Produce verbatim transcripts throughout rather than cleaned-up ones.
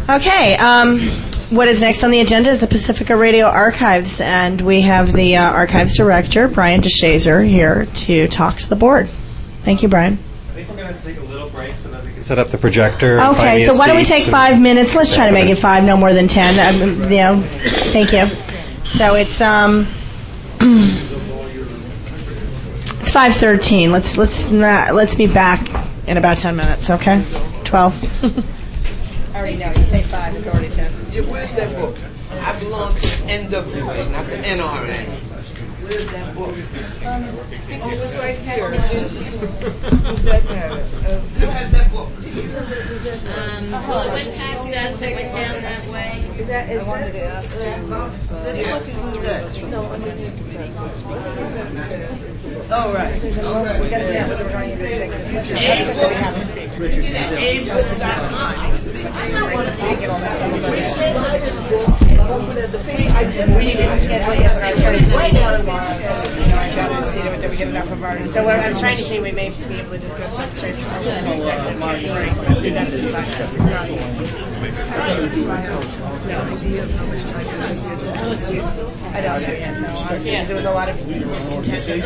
Okay, um, what is next on the agenda is the Pacifica Radio Archives, and we have the uh, Archives Director, Brian DeShazer, here to talk to the board. Thank you, Brian. I think we're going to take a little break so that we can set up the projector. Okay, so why don't we take five minutes? Let's try to make it five, no more than ten. Um, you know, thank you. So it's um, it's five thirteen. Let's let's not, let's be back in about ten minutes. Okay, twelve. I already know. You say five, it's already ten. Yeah, where's that book? I belong to the N W A, not the N R A. Where's that book? Um, oh, it's right here. Who's that have it? Uh, Who has that book? Um, well, it went past us, it went down that way. Is that, is I wanted that, to ask you. this Yeah. book is who's that? No, I mean, oh, right. There's a moment. We got to do that with the running of the executive session. Abe That's why we books. haven't speak. Richard, Abe books dot com. Take it all that stuff. I just we didn't schedule it yet, but our attorney's right now tomorrow. So, you know, I got to see that we get enough of our. So what I was trying to say, we may be able to just go straight from the executive break. Do that this time. I don't know yet, no. Honestly, there was a lot of misintent.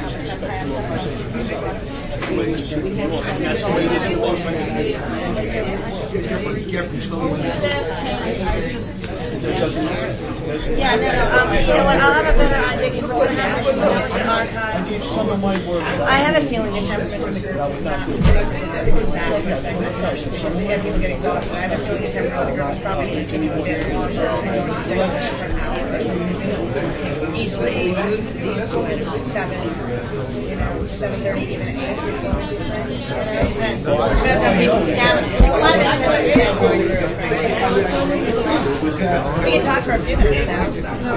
Yeah, no, no. Um, you know what? I'll have a better idea because what's going to happen is we'll look at archives. I have a feeling the temperament of the group is not to take that executive session because again, people get exhausted. I have a feeling the temperament of the group is probably going to continue a bit longer and go into executive session for an hour or something. Easily seven, you know, seven thirty, even eight. Depends on people's stamina. A lot of it depends on the group. We can talk for a few minutes now.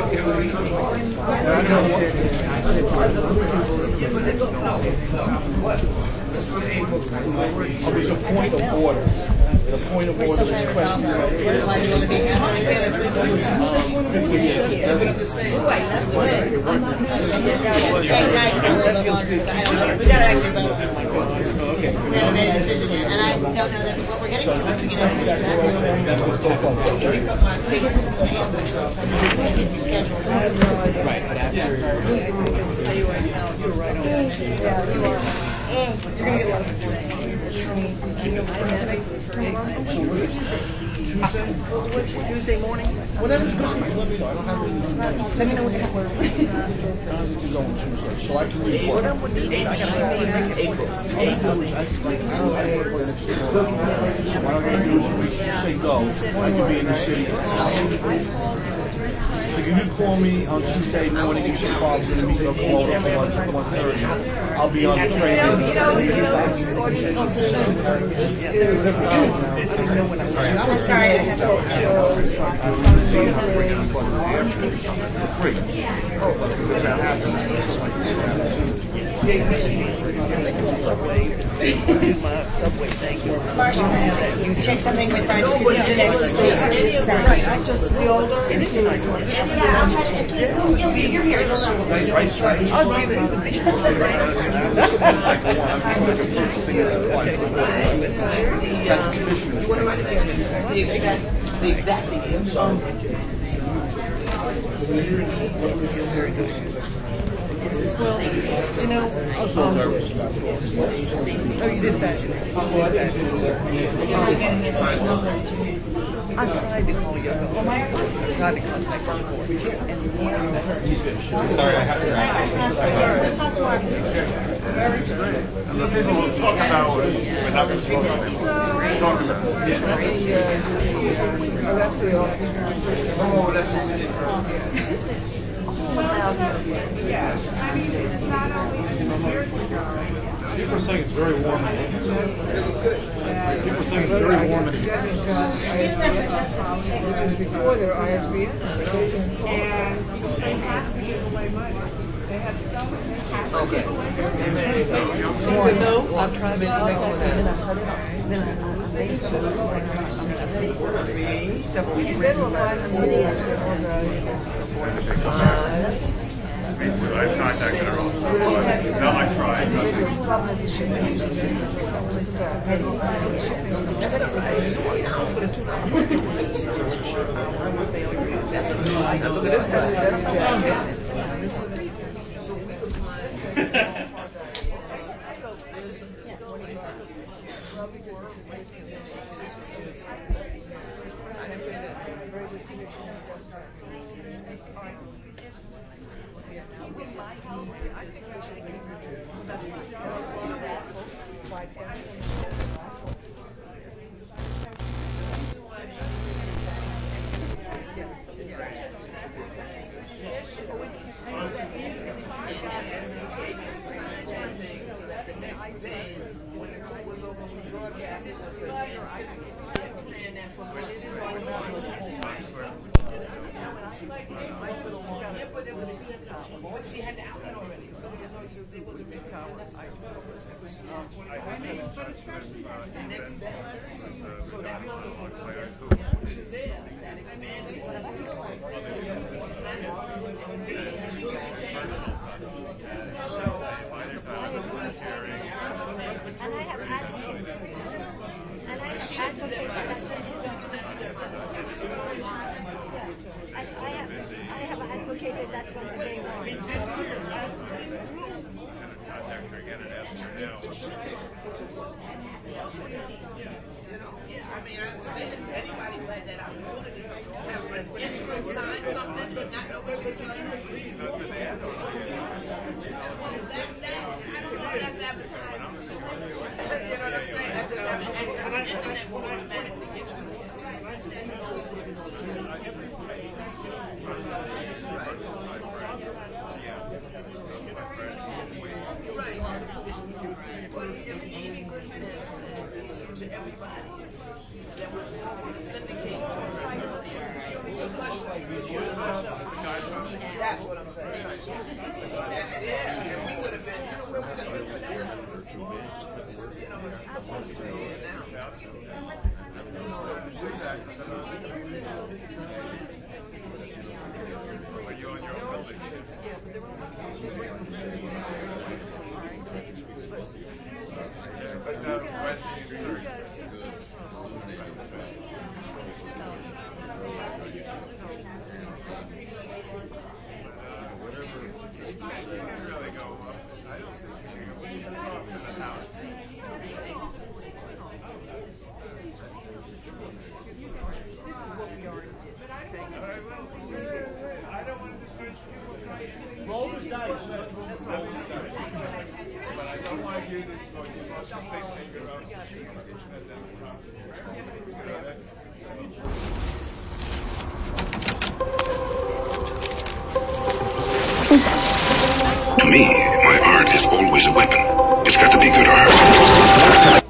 Oh, there's a point of order. And a point of order is question. We got to actually vote. We haven't made a decision yet, and I don't know that what we're getting to. We're getting to exactly. Because this is an ambush, so it's going to be scheduled. Right, but after. I can say right now, you're right on. Yeah, you are. You're going to get a lot of Tuesday morning? Whatever's good. Let me know. I don't have any. Let me know what happens. So I can report. What would be April? April. What I'm going to do is when you say go, I can be in the city for an hour. So you can call me on Tuesday morning, you say, Bob, we're going to meet up tomorrow at lunch at one thirty. I'll be on the train. I'm sorry, I have Marshall, you check something with Brian Tuesday next week. Sorry. I just the older You're here. the exact thing. Very good. Is this the same? You know, um, oh, you did that. I tried to call you. I tried to contact you. Sorry, I have And the people will talk about what we're not going to talk about. Talk about it. Oh, that's the Oh, that's Yeah, I mean, it's not always years ago. People are saying it's very warm in here. People are saying it's very warm in here. Before their I S B N, and they have to give away money. They have so many. okay. No, I've tried to make the next one. Then I cut it off. Then I made some of the so we better find the money I've contacted her all. No, I tried. That's all right. look at this guy. That's what I'm saying. That, yeah, we would have been, you know, where we would have been for that. You know, it's the most we're here now. Are you on your own building? Yeah, but uh, West Street. Really go up. I don't think you can go up to the house. I don't want to discourage people trying to roll the dice. Roll the dice. But I don't want you to go to someplace make your own decision. To me, my art is always a weapon. It's got to be good art.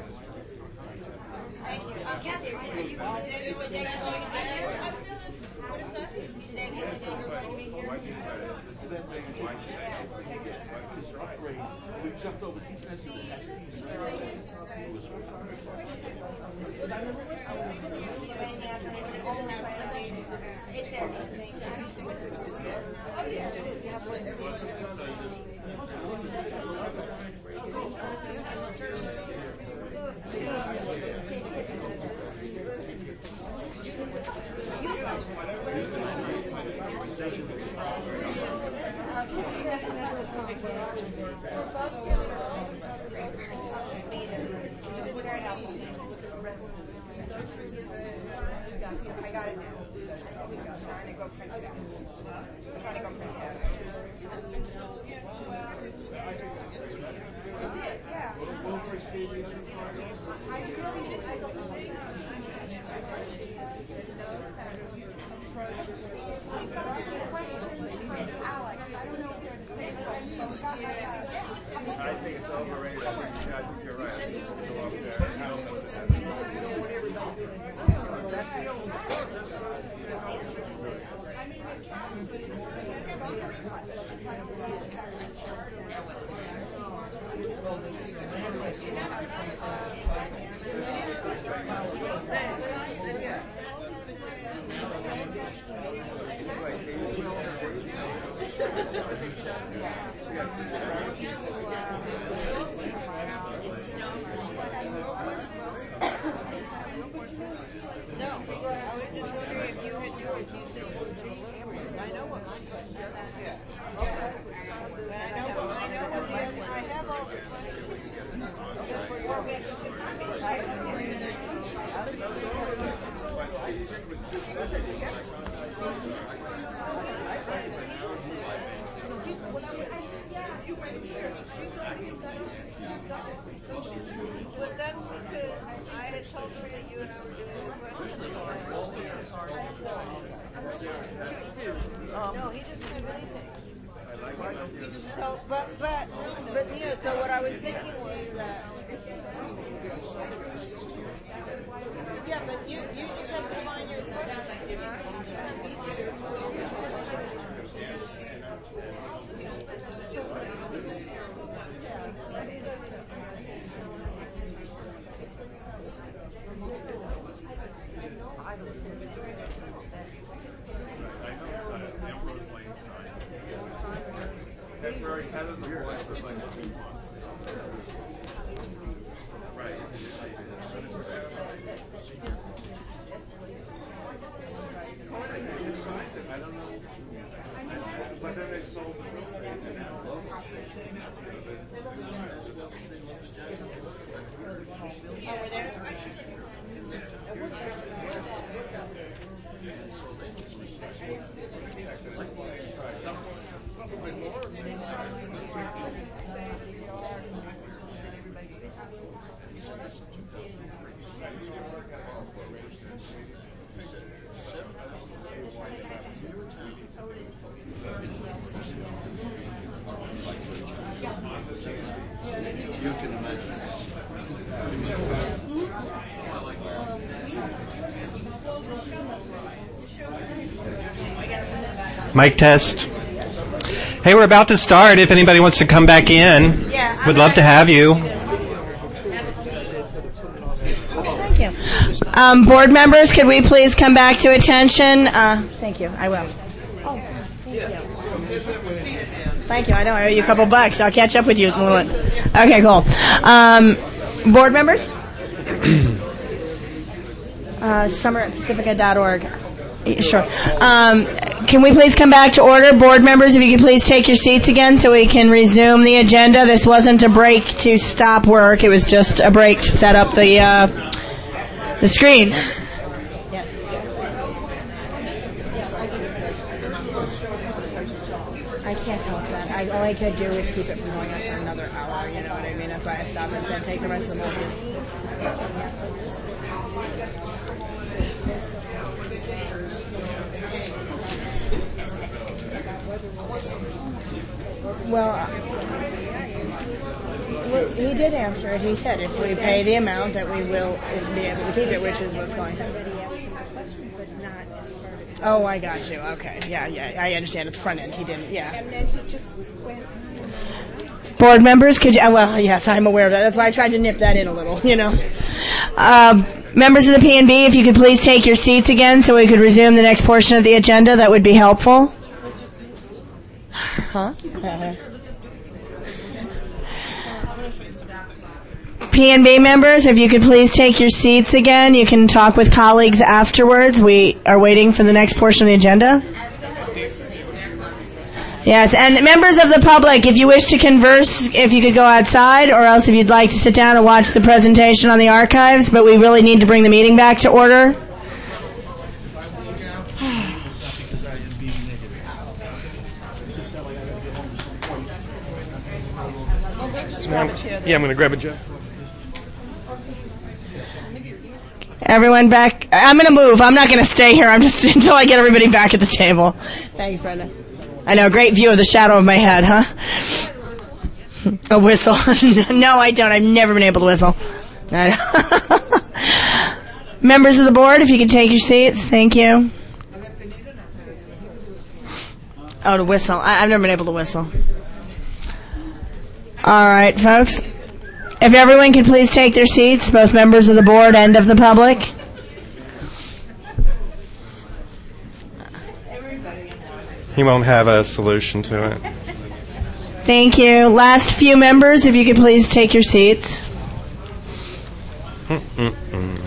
Thank you. Uh, Kathy, are you considering what day you're going to We jumped over two fences. I got it now. I'm trying to go print it out. I'm trying to go print it out. It did, yeah. We got some questions from Alex. I don't know if they're the same question, but we got like a... I think it's overrated. I think, I think you're right. I think you go up there. I don't know That's the only No, I was just wondering if you had yours. You said you were going to look for it. I know what mine was. Yeah. But I know what I know what the other, I have all the questions. Okay, for your vacation copies, right? But that's because I had told her that you and I were doing the questions. No, he doesn't do anything. So, but, but, but, yeah, so what I was thinking was that, yeah, but you, you just have to find your sounds like Jimmy. Temporary head of the board for like two months. Right. I don't know. But then they sold the Over there? You can imagine. Mic test. Hey, we're about to start. If anybody wants to come back in, Yeah, would love to have you. Thank you. Um, board members, could we please come back to attention? Uh, thank you. I will. Oh, thank you. Thank you. I know I owe you a couple bucks. I'll catch up with you in a moment. Okay, cool. Um, board members? uh, summer at pacifica dot org. Sure. Um, can we please come back to order? Board members, if you could please take your seats again so we can resume the agenda. This wasn't a break to stop work. It was just a break to set up the uh, the screen. Yes. I can't help that. I, all I could do is keep it from going on for another hour. You know what I mean? That's why I stopped and said take the rest of the morning. Well, well, he did answer it. He said if we pay the amount that we will be able to keep it, which is what's going on. Somebody asked him a question, but not as part of it. Oh, I got you. Okay. Yeah, yeah. I understand. At the front end, he didn't. Yeah. And then he just went. Board members, could you? uh, Well, yes, I'm aware of that. That's why I tried to nip that in a little, you know. Um, members of the P and B, if you could please take your seats again so we could resume the next portion of the agenda, that would be helpful. Huh? P and B members, if you could please take your seats again. You can talk with colleagues afterwards. We are waiting for the next portion of the agenda. Yes, and members of the public, if you wish to converse, if you could go outside, or else if you'd like to sit down and watch the presentation on the archives, but we really need to bring the meeting back to order. Yeah, I'm going to grab a chair. Everyone back. I'm going to move. I'm not going to stay here. I'm just until I get everybody back at the table. Thanks, Brenda. I know, great view of the shadow of my head, huh? A whistle. No, I don't. I've never been able to whistle. Members of the board, if you could take your seats. Thank you. Oh, to whistle. I- I've never been able to whistle. All right, folks. If everyone could please take their seats, both members of the board and of the public. He won't have a solution to it. Thank you. Last few members, if you could please take your seats. Mm-mm-mm.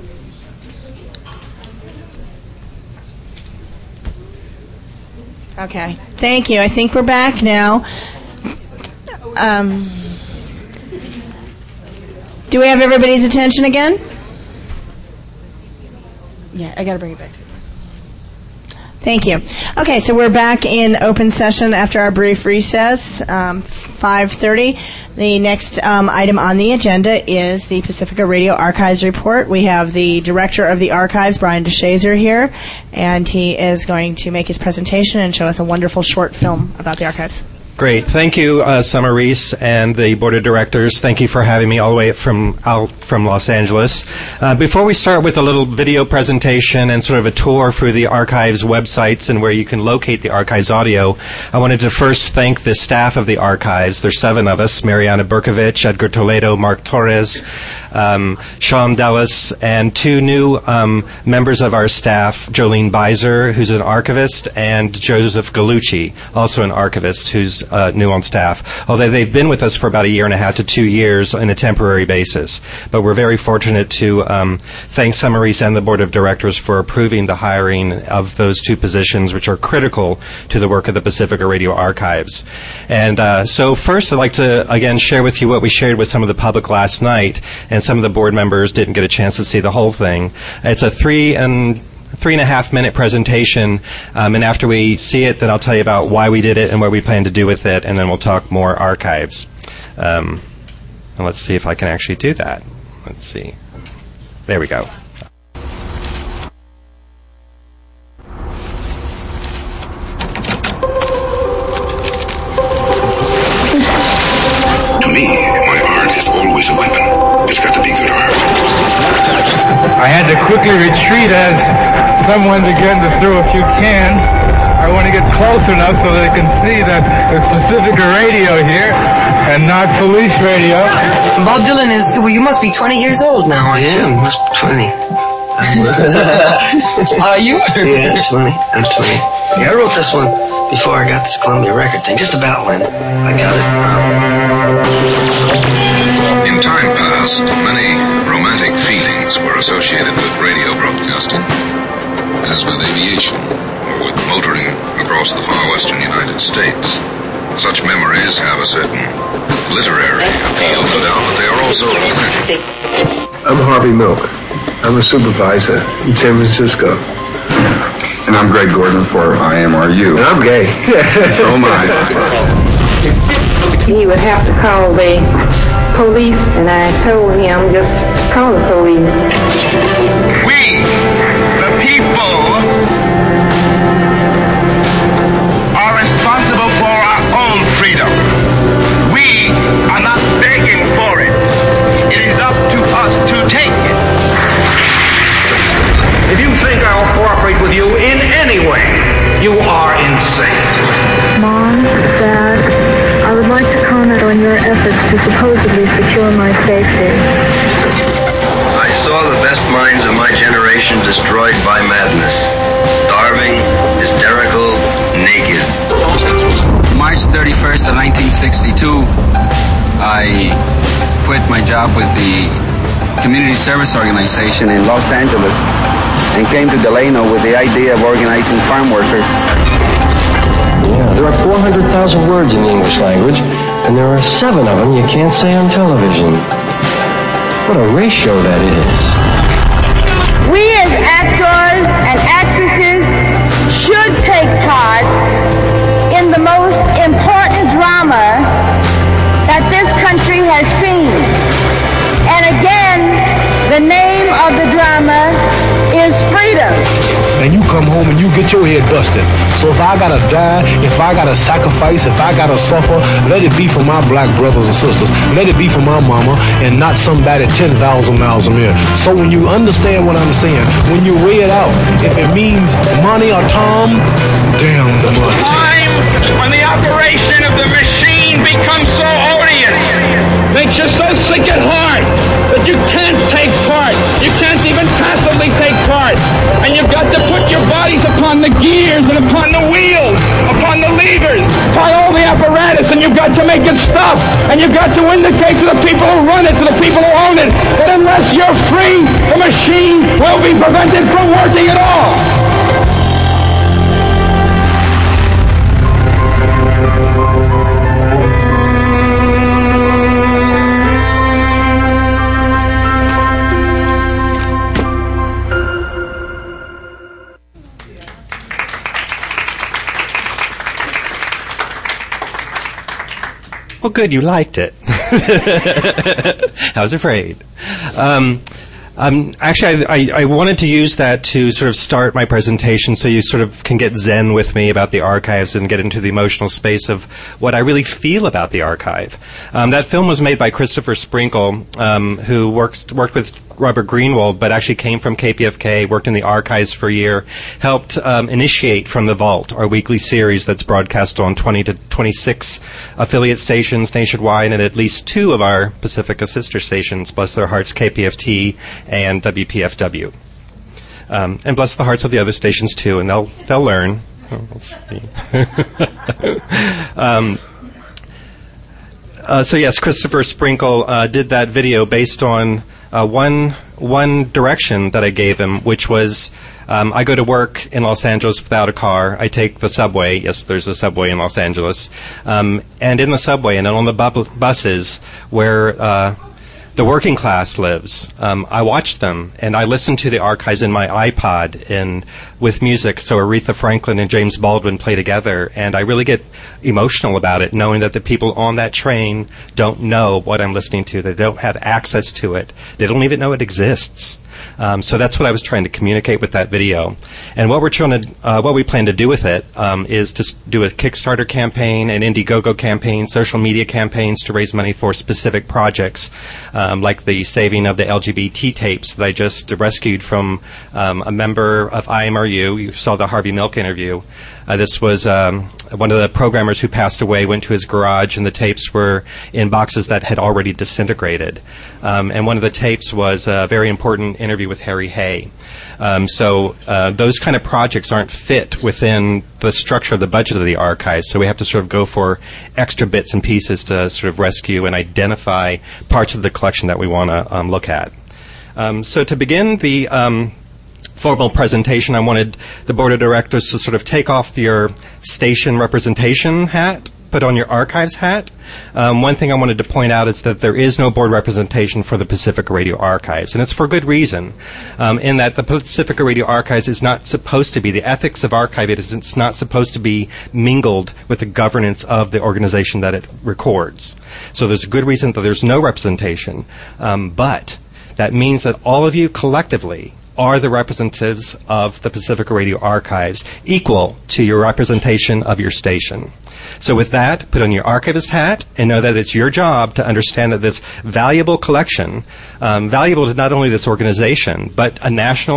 Okay. Thank you. I think we're back now. Um, do we have everybody's attention again? Yeah, I got to bring it back to you. Thank you. Okay, so we're back in open session after our brief recess, um, five thirty. The next um, item on the agenda is the Pacifica Radio Archives Report. We have the Director of the Archives, Brian DeShazer, here, and he is going to make his presentation and show us a wonderful short film about the archives. Great. Thank you, uh, Summer Reese and the Board of Directors. Thank you for having me all the way from out from Los Angeles. Uh, before we start with a little video presentation and sort of a tour through the Archives websites and where you can locate the Archives audio, I wanted to first thank the staff of the Archives. There's seven of us: Mariana Berkovich, Edgar Toledo, Mark Torres, um, Sean Dellis, and two new um, members of our staff, Jolene Beiser, who's an archivist, and Joseph Gallucci, also an archivist, who's Uh, new on staff, although they've been with us for about a year and a half to two years on a temporary basis. But we're very fortunate to um, thank Summer Reese and the Board of Directors for approving the hiring of those two positions, which are critical to the work of the Pacifica Radio Archives. And uh, so first I'd like to, again, share with you what we shared with some of the public last night, and some of the board members didn't get a chance to see the whole thing. It's a three and three and a half minute presentation, um, and after we see it, then I'll tell you about why we did it and what we plan to do with it, and then we'll talk more archives. Um, and let's see if I can actually do that. Let's see. There we go. To me, my art is always a weapon. It's got to be good art. I had to quickly retreat as someone began to throw a few cans. I want to get close enough so they can see that it's Pacifica Radio here and not police radio. Bob Dylan is, well, you must be twenty years old now. I am, must be twenty. Are you? Yeah, twenty. I'm twenty. Yeah, I wrote this one before I got this Columbia record thing, just about when I got it. Um, In time past, many romantic feelings were associated with radio broadcasting, as with aviation or with motoring across the far western United States. Such memories have a certain literary appeal, no doubt, but they are also authentic. I'm Harvey Milk. I'm a supervisor in San Francisco. And I'm Greg Gordon for I M R U. And I'm gay. So am I. He would have to call the police, and I told him just call the police. We, the people, are responsible for our own freedom. We are not begging for it. cooperate with you in any way. You are insane. Mom, Dad, I would like to comment on your efforts to supposedly secure my safety. I saw the best minds of my generation destroyed by madness. Starving, hysterical, naked. March thirty-first of nineteen sixty-two, I quit my job with the Community Service Organization in Los Angeles and came to Delano with the idea of organizing farm workers. Yeah, there are four hundred thousand words in the English language, and there are seven of them you can't say on television. What a ratio that is. We as actors and actresses should take part in the most important drama that this country has seen. And again, the name of the drama is freedom. And you come home and you get your head busted. So if I gotta die, if I gotta sacrifice, if I gotta suffer, let it be for my black brothers and sisters. Let it be for my mama and not somebody ten thousand miles from here. So when you understand what I'm saying, when you weigh it out, if it means money or Tom, damn the money. Time when the operation of the machine becomes so odious, makes you so sick at heart that you can't take part. You can't even passively take part. And you've got to put your bodies upon the gears and upon the wheels, upon the levers, upon all the apparatus, and you've got to make it stop. And you've got to indicate to the people who run it, to the people who own it, that unless you're free, the machine will be prevented from working at all. Well, good, you liked it. I was afraid. Um, um, actually, I, I, I wanted to use that to sort of start my presentation so you sort of can get zen with me about the archives and get into the emotional space of what I really feel about the archive. Um, that film was made by Christopher Sprinkle, um, who works, worked with Robert Greenwald, but actually came from K P F K, worked in the archives for a year, helped um, initiate From the Vault, our weekly series that's broadcast on twenty to twenty-six affiliate stations nationwide and at least two of our Pacifica sister stations, bless their hearts, K P F T and W P F W. Um, and bless the hearts of the other stations too, and they'll they'll learn. We'll see. um, uh, so yes, Christopher Sprinkle uh, did that video based on Uh, one one direction that I gave him, which was um, I go to work in Los Angeles without a car. I take the subway. Yes, there's a subway in Los Angeles. Um, and in the subway and on the bu- buses where uh, the working class lives, um, I watch them and I listen to the archives in my iPod and with music. So Aretha Franklin and James Baldwin play together, and I really get emotional about it, knowing that the people on that train don't know what I'm listening to. They don't have access to it. They don't even know it exists. Um, so that's what I was trying to communicate with that video. And what we're trying to, uh, what we plan to do with it um, is to do a Kickstarter campaign, an Indiegogo campaign, social media campaigns to raise money for specific projects, um, like the saving of the L G B T tapes that I just rescued from um, a member of I M R U. You saw the Harvey Milk interview. Uh, this was um, one of the programmers who passed away, went to his garage, and the tapes were in boxes that had already disintegrated. Um, and one of the tapes was a very important interview with Harry Hay. Um, so uh, those kind of projects aren't fit within the structure of the budget of the archives, so we have to sort of go for extra bits and pieces to sort of rescue and identify parts of the collection that we want to um, look at. Um, so to begin the um, formal presentation, I wanted the board of directors to sort of take off your station representation hat, put on your archives hat. Um, one thing I wanted to point out is that there is no board representation for the Pacifica Radio Archives, and it's for good reason, um, in that the Pacifica Radio Archives is not supposed to be, the ethics of archive it is it's not supposed to be mingled with the governance of the organization that it records. So there's a good reason that there's no representation, um, but that means that all of you collectively are the representatives of the Pacifica Radio Archives, equal to your representation of your station. So with that, put on your archivist hat and know that it's your job to understand that this valuable collection, um, valuable to not only this organization, but a national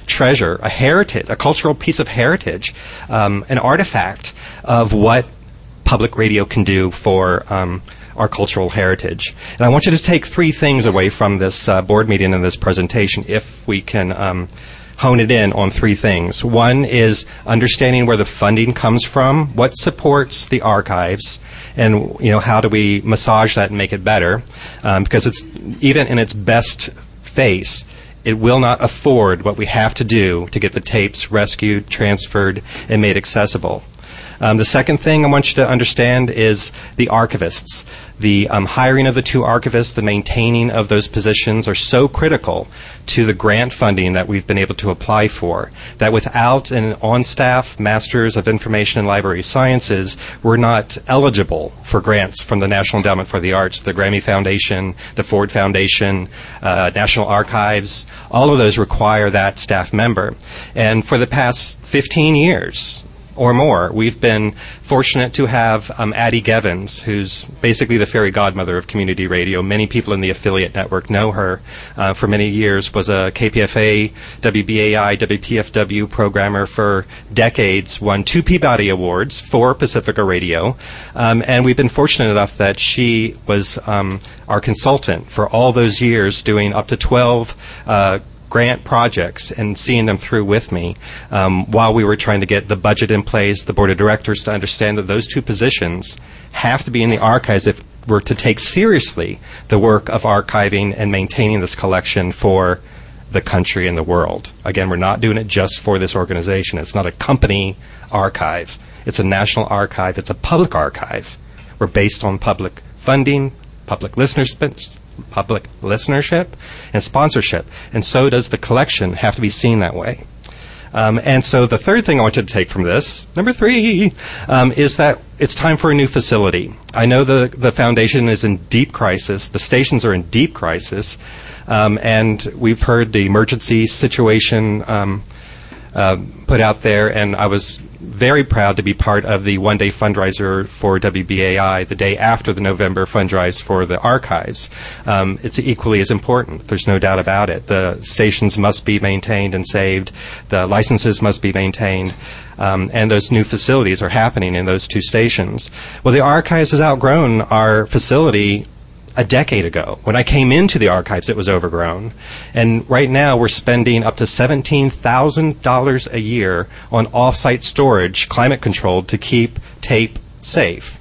treasure, a heritage, a cultural piece of heritage, um, an artifact of what public radio can do for um, our cultural heritage. And I want you to take three things away from this uh, board meeting and this presentation, if we can um, hone it in on three things. One is understanding where the funding comes from, what supports the archives, and you know how do we massage that and make it better, um, because it's even in its best face, it will not afford what we have to do to get the tapes rescued, transferred, and made accessible. Um, the second thing I want you to understand is the archivists. The um, hiring of the two archivists, the maintaining of those positions are so critical to the grant funding that we've been able to apply for, that without an on-staff Masters of Information and Library Sciences, we're not eligible for grants from the National Endowment for the Arts, the Grammy Foundation, the Ford Foundation, uh, National Archives. All of those require that staff member. And for the past fifteen years, or more, we've been fortunate to have um, Addie Gevins, who's basically the fairy godmother of community radio. Many people in the affiliate network know her. Uh, for many years, was a K P F A, W B A I, W P F W programmer for decades, won two Peabody Awards for Pacifica Radio, um, and we've been fortunate enough that she was um, our consultant for all those years, doing up to twelve uh, grant projects and seeing them through with me um, while we were trying to get the budget in place, the board of directors to understand that those two positions have to be in the archives if we're to take seriously the work of archiving and maintaining this collection for the country and the world. Again, we're not doing it just for this organization. It's not a company archive. It's a national archive. It's a public archive. We're based on public funding, public listenership, public listenership and sponsorship, and so does the collection have to be seen that way. Um, and so the third thing I want you to take from this, number three, um, is that it's time for a new facility. I know the, the foundation is in deep crisis. The stations are in deep crisis. Um, and we've heard the emergency situation um, uh, put out there, and I was very proud to be part of the one-day fundraiser for W B A I the day after the November fundraise for the archives. Um, it's equally as important. There's no doubt about it. The stations must be maintained and saved. The licenses must be maintained. Um, and those new facilities are happening in those two stations. Well, the archives has outgrown our facility a decade ago. When I came into the archives, it was overgrown. And right now, we're spending up to seventeen thousand dollars a year on off-site storage, climate-controlled, to keep tape safe.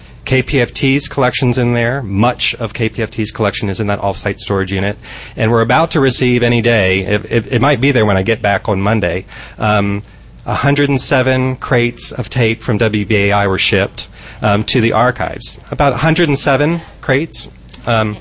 K P F T's collection's in there. Much of K P F T's collection is in that off-site storage unit. And we're about to receive any day, it, it, it might be there when I get back on Monday, um, one hundred seven crates of tape from W B A I were shipped um, to the archives. About one hundred seven crates. Um,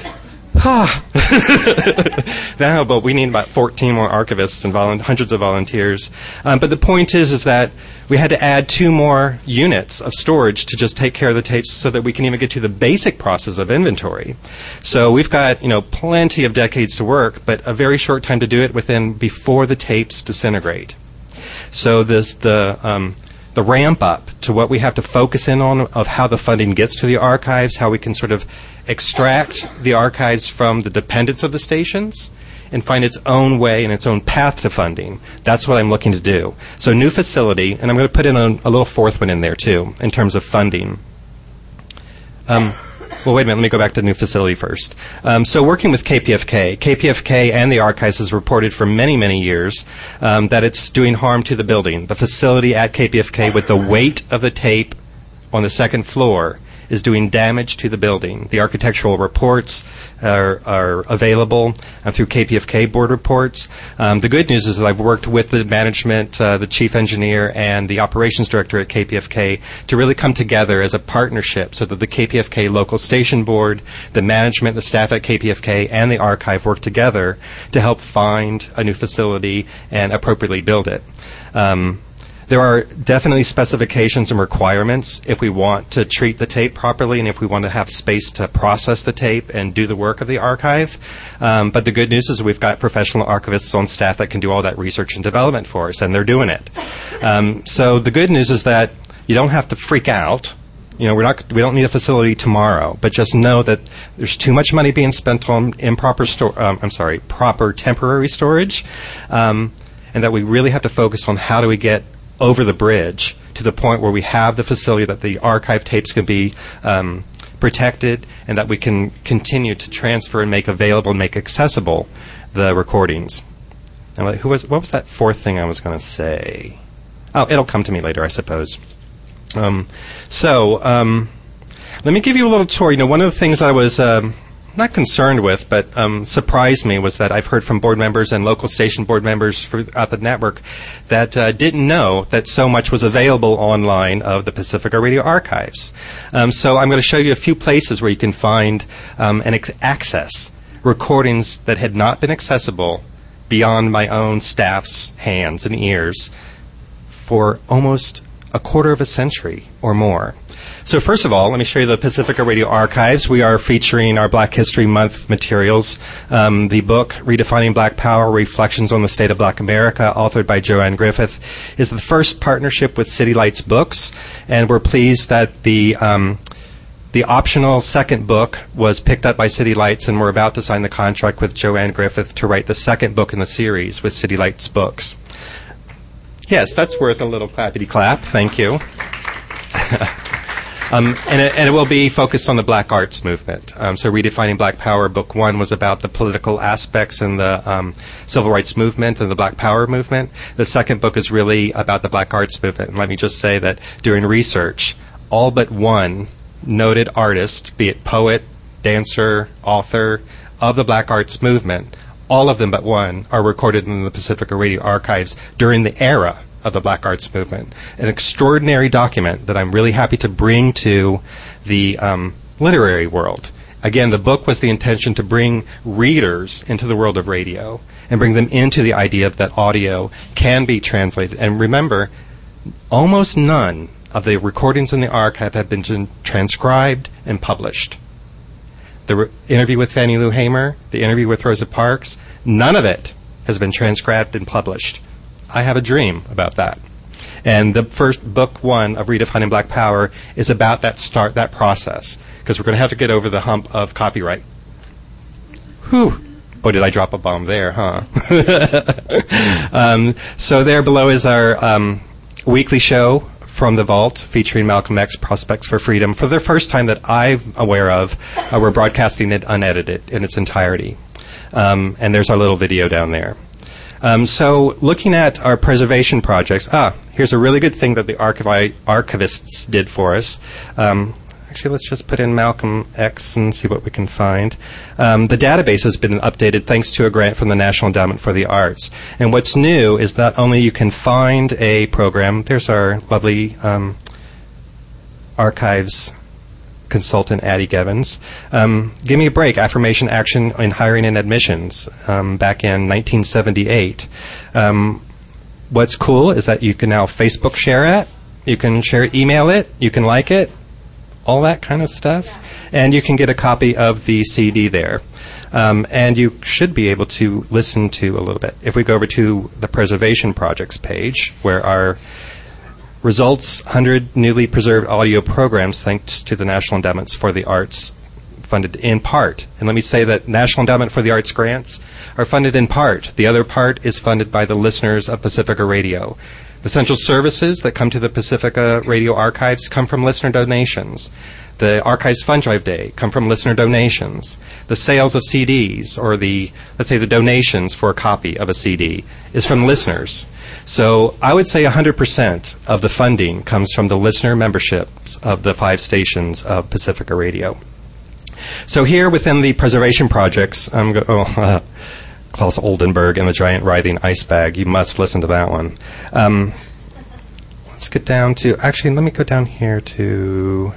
now, but we need about fourteen more archivists and volu- hundreds of volunteers. Um, but the point is, is that we had to add two more units of storage to just take care of the tapes, so that we can even get to the basic process of inventory. So we've got, you know, plenty of decades to work, but a very short time to do it within before the tapes disintegrate. So this the um, the ramp up to what we have to focus in on of how the funding gets to the archives, how we can sort of extract the archives from the dependence of the stations and find its own way and its own path to funding. That's what I'm looking to do. So new facility, and I'm going to put in a, a little fourth one in there too, in terms of funding. Um, well, wait a minute, let me go back to the new facility first. Um, so working with K P F K, K P F K and the archives has reported for many, many years um, that it's doing harm to the building. The facility at K P F K, with the weight of the tape on the second floor, is doing damage to the building. The architectural reports are, are available uh, through K P F K board reports. Um, the good news is that I've worked with the management, uh, the chief engineer, and the operations director at K P F K to really come together as a partnership so that the K P F K local station board, the management, the staff at K P F K, and the archive work together to help find a new facility and appropriately build it. Um, There are definitely specifications and requirements if we want to treat the tape properly and if we want to have space to process the tape and do the work of the archive. Um, but the good news is we've got professional archivists on staff that can do all that research and development for us, and they're doing it. Um, so the good news is that you don't have to freak out. You know, we're not, we don't need a facility tomorrow, but just know that there's too much money being spent on improper store, um, I'm sorry, proper temporary storage. Um, and that we really have to focus on how do we get over the bridge to the point where we have the facility that the archive tapes can be um, protected, and that we can continue to transfer and make available and make accessible the recordings. Now, who was, what was that fourth thing I was going to say? Oh, it'll come to me later, I suppose. Um, so, um, let me give you a little tour. You know, one of the things I was um, not concerned with, but um, surprised me, was that I've heard from board members and local station board members throughout the network that uh, didn't know that so much was available online of the Pacifica Radio archives. Um, so I'm going to show you a few places where you can find um, and ex- access recordings that had not been accessible beyond my own staff's hands and ears for almost a quarter of a century or more. So first of all, let me show you the Pacifica Radio archives. We are featuring our Black History Month materials. Um, the book, Redefining Black Power, Reflections on the State of Black America, authored by Joanne Griffith, is the first partnership with City Lights Books, and we're pleased that the um, the optional second book was picked up by City Lights, and we're about to sign the contract with Joanne Griffith to write the second book in the series with City Lights Books. Yes, that's worth a little clappity clap. Thank you. Um, and, it, and it will be focused on the Black Arts Movement. Um, so Redefining Black Power, Book One, was about the political aspects in the um, Civil Rights Movement and the Black Power Movement. The second book is really about the Black Arts Movement. And let me just say that during research, all but one noted artist, be it poet, dancer, author, of the Black Arts Movement, all of them but one are recorded in the Pacifica Radio archives during the era of the Black Arts Movement. An extraordinary document that I'm really happy to bring to the um, literary world. Again, the book was the intention to bring readers into the world of radio and bring them into the idea that audio can be translated. And remember, almost none of the recordings in the archive have been gen- transcribed and published. The re- interview with Fannie Lou Hamer, the interview with Rosa Parks, none of it has been transcribed and published. I have a dream about that. And the first book one of Redefining Black Power is about that start, that process, because we're going to have to get over the hump of copyright. Whew. Boy, did I drop a bomb there, huh? um, so there below is our um, weekly show from the Vault featuring Malcolm X, Prospects for Freedom. For the first time that I'm aware of, uh, we're broadcasting it unedited in its entirety. Um, and there's our little video down there. Um, so looking at our preservation projects, ah, here's a really good thing that the archivi- archivists did for us. Um, actually, let's just put in Malcolm X and see what we can find. Um, the database has been updated thanks to a grant from the National Endowment for the Arts. And what's new is not only you can find a program, there's our lovely um, archives consultant Addie Gevins. Um, give me a break. Affirmation Action in Hiring and Admissions um, back in nineteen seventy-eight. Um, what's cool is that you can now Facebook share it, you can share it, email it, you can like it, all that kind of stuff, and you can get a copy of the C D there. Um, and you should be able to listen to a little bit. If we go over to the Preservation Projects page, where our results, one hundred newly preserved audio programs thanks to the National Endowments for the Arts, funded in part. And let me say that National Endowment for the Arts grants are funded in part. The other part is funded by the listeners of Pacifica Radio. The central services that come to the Pacifica Radio archives come from listener donations. The Archives Fund Drive Day come from listener donations. The sales of C Ds, or the, let's say the donations for a copy of a C D, is from listeners. So I would say one hundred percent of the funding comes from the listener memberships of the five stations of Pacifica Radio. So here within the preservation projects, I'm go- oh, uh, Klaus Oldenburg and the Giant Writhing Ice Bag. You must listen to that one. Um, let's get down to, actually, let me go down here to,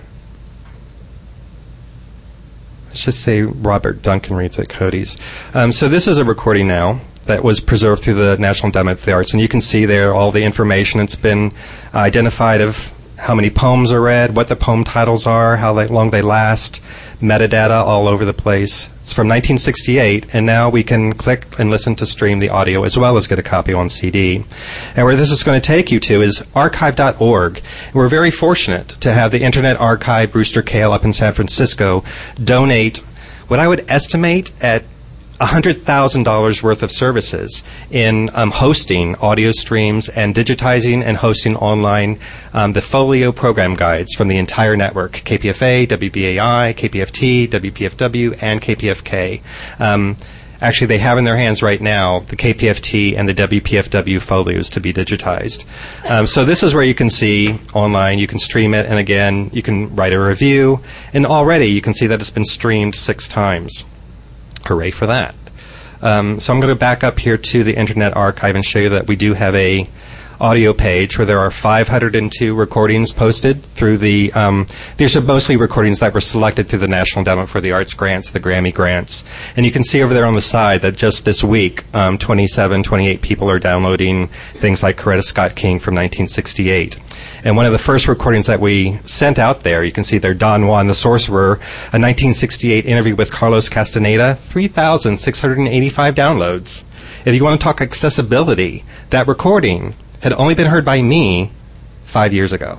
let's just say Robert Duncan reads at Cody's. Um, so this is a recording now that was preserved through the National Endowment for the Arts. And you can see there all the information. It's been identified of how many poems are read, what the poem titles are, how long they last, metadata all over the place. It's from nineteen sixty-eight, and now we can click and listen to stream the audio as well as get a copy on C D. And where this is going to take you to is archive dot org. And we're very fortunate to have the Internet Archive, Brewster Kahle up in San Francisco, donate what I would estimate at one hundred thousand dollars worth of services in um, hosting audio streams and digitizing and hosting online um, the folio program guides from the entire network, K P F A, W B A I, K P F T, W P F W, and K P F K. Um, Actually, they have in their hands right now the K P F T and the W P F W folios to be digitized. Um, so this is where you can see online. You can stream it, and again, you can write a review. And already you can see that it's been streamed six times. Hooray for that. Um, so I'm going to back up here to the Internet Archive and show you that we do have a audio page where there are five hundred two recordings posted through the, um, these are mostly recordings that were selected through the National Endowment for the Arts grants, the Grammy grants. And you can see over there on the side that just this week, um, twenty-seven, twenty-eight people are downloading things like Coretta Scott King from nineteen sixty-eight. And one of the first recordings that we sent out there, you can see there, Don Juan the Sorcerer, a nineteen sixty-eight interview with Carlos Castaneda, three thousand six hundred eighty-five downloads. If you want to talk accessibility, that recording had only been heard by me five years ago.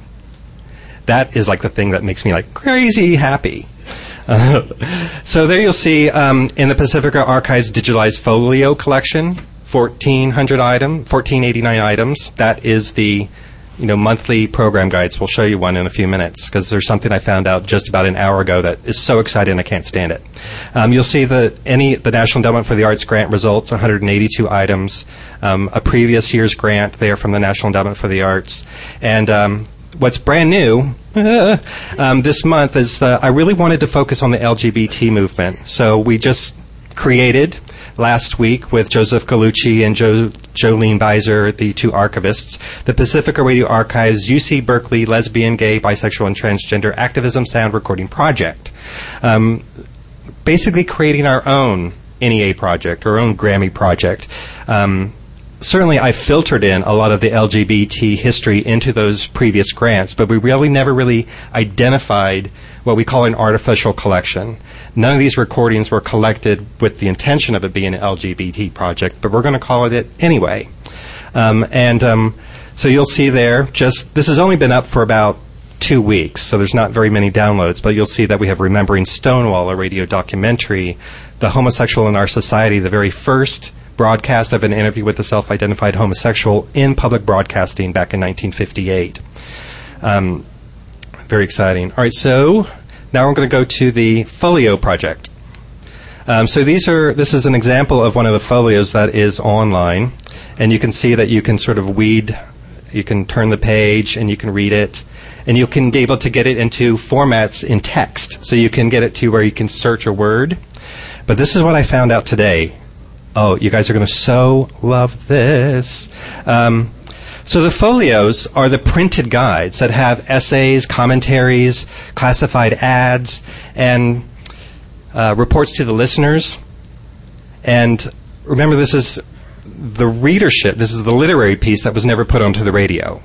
That is like the thing that makes me like crazy happy. Uh, so there you'll see um, in the Pacifica Archives digitalized folio collection, fourteen hundred item, fourteen eighty-nine items. That is the you know monthly program guides. We'll show you one in a few minutes because there's something I found out just about an hour ago that is so exciting I can't stand it. Um, you'll see that any the National Endowment for the Arts grant results, one hundred eighty-two items, um, a previous year's grant there from the National Endowment for the Arts, and um, what's brand new um, this month is the, I really wanted to focus on the L G B T movement. So we just created last week with Joseph Gallucci and jo- Jolene Beiser, the two archivists, the Pacifica Radio Archives U C Berkeley Lesbian, Gay, Bisexual, and Transgender Activism Sound Recording Project. Um, basically creating our own N E A project, our own Grammy project. Um, certainly I filtered in a lot of the L G B T history into those previous grants, but we really never really identified what we call an artificial collection. None of these recordings were collected with the intention of it being an L G B T project, but we're going to call it it anyway. Um, and um, so you'll see there, just this has only been up for about two weeks, so there's not very many downloads, but you'll see that we have Remembering Stonewall, a radio documentary, The Homosexual in Our Society, the very first broadcast of an interview with a self-identified homosexual in public broadcasting back in nineteen fifty-eight. Um, very exciting. All right, so now we're going to go to the Folio project. Um, so these are this is an example of one of the folios that is online, and you can see that you can sort of weed, you can turn the page and you can read it, and you can be able to get it into formats in text. So you can get it to where you can search a word. But this is what I found out today. Oh, you guys are going to so love this. Um, so the folios are the printed guides that have essays, commentaries, classified ads, and uh, reports to the listeners. And remember, this is the readership. This is the literary piece that was never put onto the radio.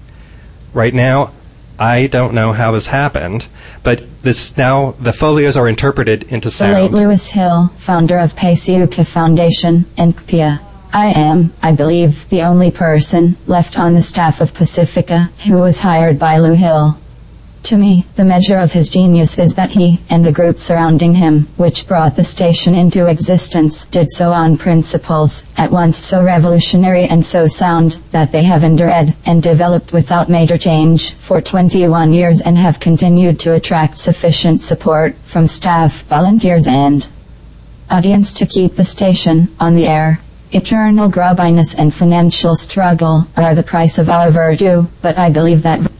Right now, I don't know how this happened, but this now the folios are interpreted into sound. The late Lewis Hill, founder of Paciuca Foundation, N C P I A. I am, I believe, the only person left on the staff of Pacifica who was hired by Lou Hill. To me, the measure of his genius is that he, and the group surrounding him, which brought the station into existence, did so on principles, at once so revolutionary and so sound, that they have endured, and developed without major change, for twenty-one years and have continued to attract sufficient support, from staff, volunteers and audience to keep the station on the air. Eternal grubbiness and financial struggle are the price of our virtue, but I believe that...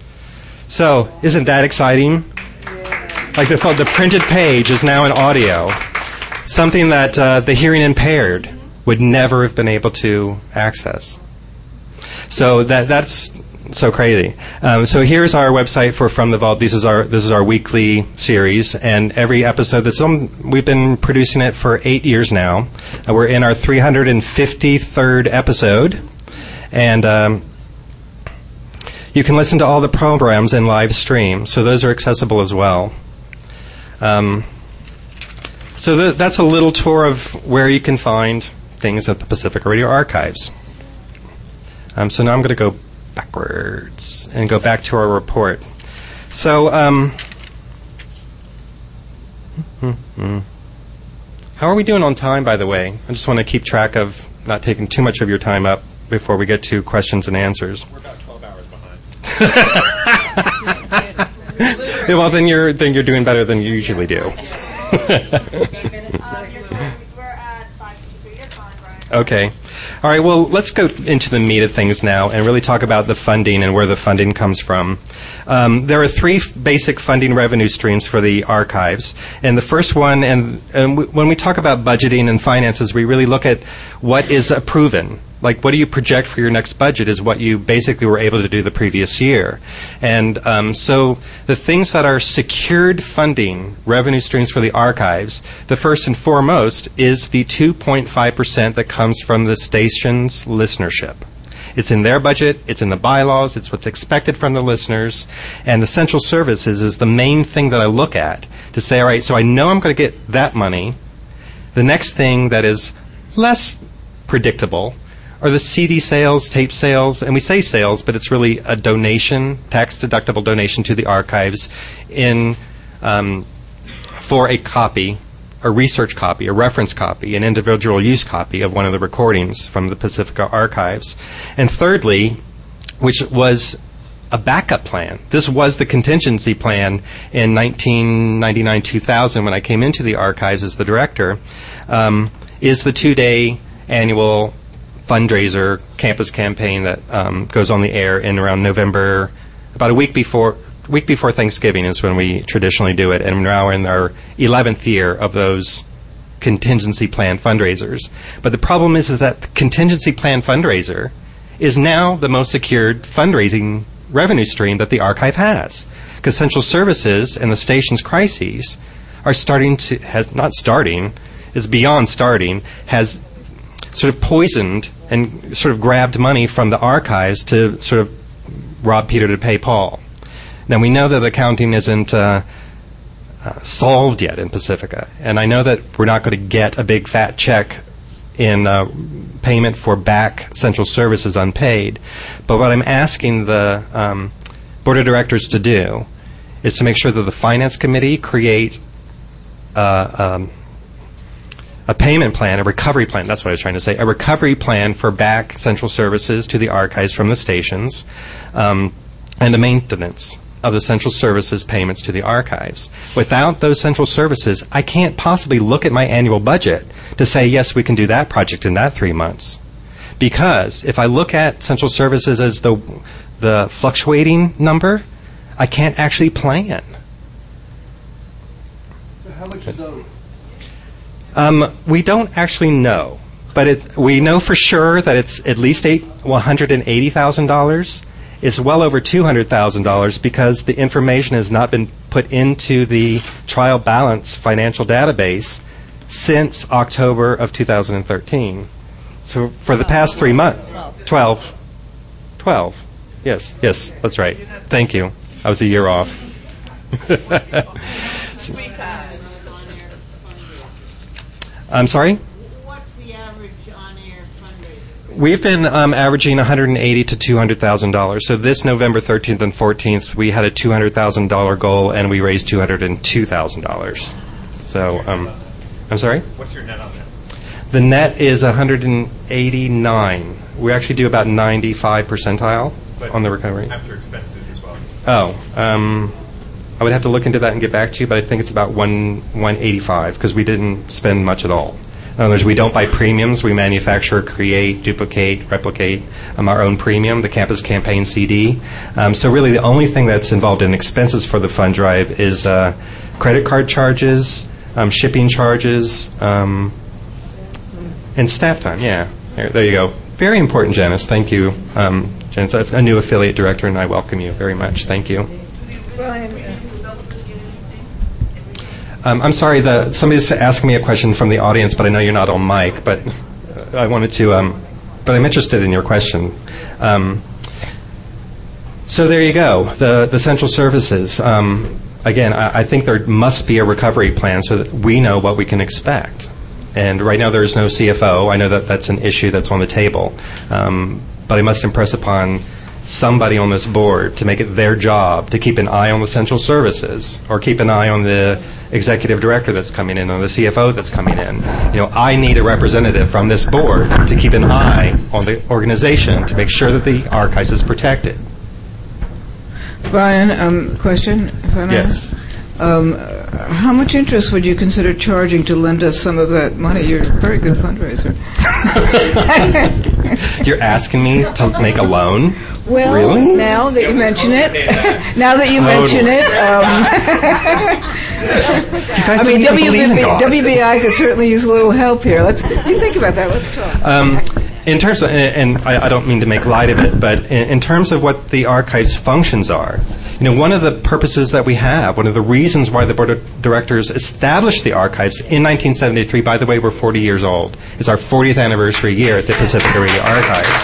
So, isn't that exciting? Like the, the printed page is now in audio. Something that uh, the hearing impaired would never have been able to access. So that that's so crazy. Um, so here's our website for From the Vault. This is our this is our weekly series, and every episode that's on, we've been producing it for eight years now. Uh, we're in our three hundred fifty-third episode, and um, you can listen to all the programs in live stream, so those are accessible as well. Um, so th- that's a little tour of where you can find things at the Pacifica Radio Archives. Um, so now I'm going to go backwards and go back to our report. So, um, How are we doing on time, by the way? I just want to keep track of not taking too much of your time up before we get to questions and answers. We're about twelve hours behind. Yeah, well, then you're then you're doing better than you usually do. Okay. All right, well, let's go into the meat of things now and really talk about the funding and where the funding comes from. Um, there are three f- basic funding revenue streams for the archives. And the first one, and, and w- when we talk about budgeting and finances, we really look at what is uh, proven. Like, what do you project for your next budget is what you basically were able to do the previous year. And um, so the things that are secured funding revenue streams for the archives, the first and foremost is the two point five percent that comes from the station's listenership. It's in their budget, it's in the bylaws, it's what's expected from the listeners, and the central services is the main thing that I look at to say, all right, so I know I'm going to get that money. The next thing that is less predictable are the C D sales, tape sales, and we say sales, but it's really a donation, tax-deductible donation to the archives in um, for a copy, a research copy, a reference copy, an individual use copy of one of the recordings from the Pacifica archives. And thirdly, which was a backup plan. This was the contingency plan in nineteen ninety-nine two thousand when I came into the archives as the director, um, is the two-day annual fundraiser campus campaign that um, goes on the air in around November, about a week before week before Thanksgiving is when we traditionally do it, and now we're in our eleventh year of those contingency plan fundraisers. But the problem is, is that the contingency plan fundraiser is now the most secured fundraising revenue stream that the archive has, because Central Services and the station's crises are starting to, has not starting, is beyond starting, has sort of poisoned and sort of grabbed money from the archives to sort of rob Peter to pay Paul. Now, we know that accounting isn't uh, uh, solved yet in Pacifica, and I know that we're not going to get a big fat check in uh, payment for back Central Services unpaid, but what I'm asking the um, Board of Directors to do is to make sure that the Finance Committee create uh, um, a payment plan, a recovery plan, that's what I was trying to say, a recovery plan for back Central Services to the archives from the stations, um, and a maintenance of the Central Services payments to the archives. Without those Central Services, I can't possibly look at my annual budget to say, yes, we can do that project in that three months. Because if I look at Central Services as the, the fluctuating number, I can't actually plan. So how much is owed? Um, we don't actually know, but it, we know for sure that it's at least eight, one hundred eighty thousand dollars. It's well over two hundred thousand dollars because the information has not been put into the trial balance financial database since October of two thousand thirteen. So for the past three months, twelve, twelve. Yes, yes, that's right. Thank you. I was a year off. I'm sorry? What's the average on-air fundraiser? We've been um, averaging one hundred eighty thousand to two hundred thousand dollars. So this November thirteenth and fourteenth, we had a two hundred thousand dollars goal, and we raised two hundred two thousand dollars. So, um, I'm sorry? What's your net on that? The net is one hundred eighty-nine. We actually do about ninety-five percentile But on the recovery. After expenses as well. Oh, um, I would have to look into that and get back to you, but I think it's about one one eighty-five because we didn't spend much at all. In other words, we don't buy premiums. We manufacture, create, duplicate, replicate um, our own premium, the Campus Campaign C D. Um, so really, the only thing that's involved in expenses for the fund drive is uh, credit card charges, um, shipping charges, um, and staff time. Yeah, there, there you go. Very important, Janice. Thank you, um, Janice, a new affiliate director, and I welcome you very much. Thank you. Um, I'm sorry, the, somebody's asking me a question from the audience, but I know you're not on mic. But I wanted to, um, but I'm interested in your question. Um, so there you go, the the central services. Um, again, I, I think there must be a recovery plan so that we know what we can expect. And right now there is no C F O. I know that that's an issue that's on the table, um, but I must impress upon somebody on this board to make it their job to keep an eye on the central services or keep an eye on the executive director that's coming in or the C F O that's coming in. You know, I need a representative from this board to keep an eye on the organization to make sure that the archives is protected. Brian, um, question, if I may? Yes. Um, how much interest would you consider charging to lend us some of that money? You're a very good fundraiser. You're asking me to make a loan? Well, really? now that you mention it, now that you Totally. mention it, um, You guys I don't mean, even believe in W B, God. W B I could certainly use a little help here. Let's you think about that. Let's talk. Um, in terms of, and, and I, I don't mean to make light of it, but in, in terms of what the archive's functions are, you know, one of the purposes that we have, one of the reasons why the board of directors established the archives in nineteen seventy-three, by the way, we're forty years old. It's our fortieth anniversary year at the Pacifica Radio Archives.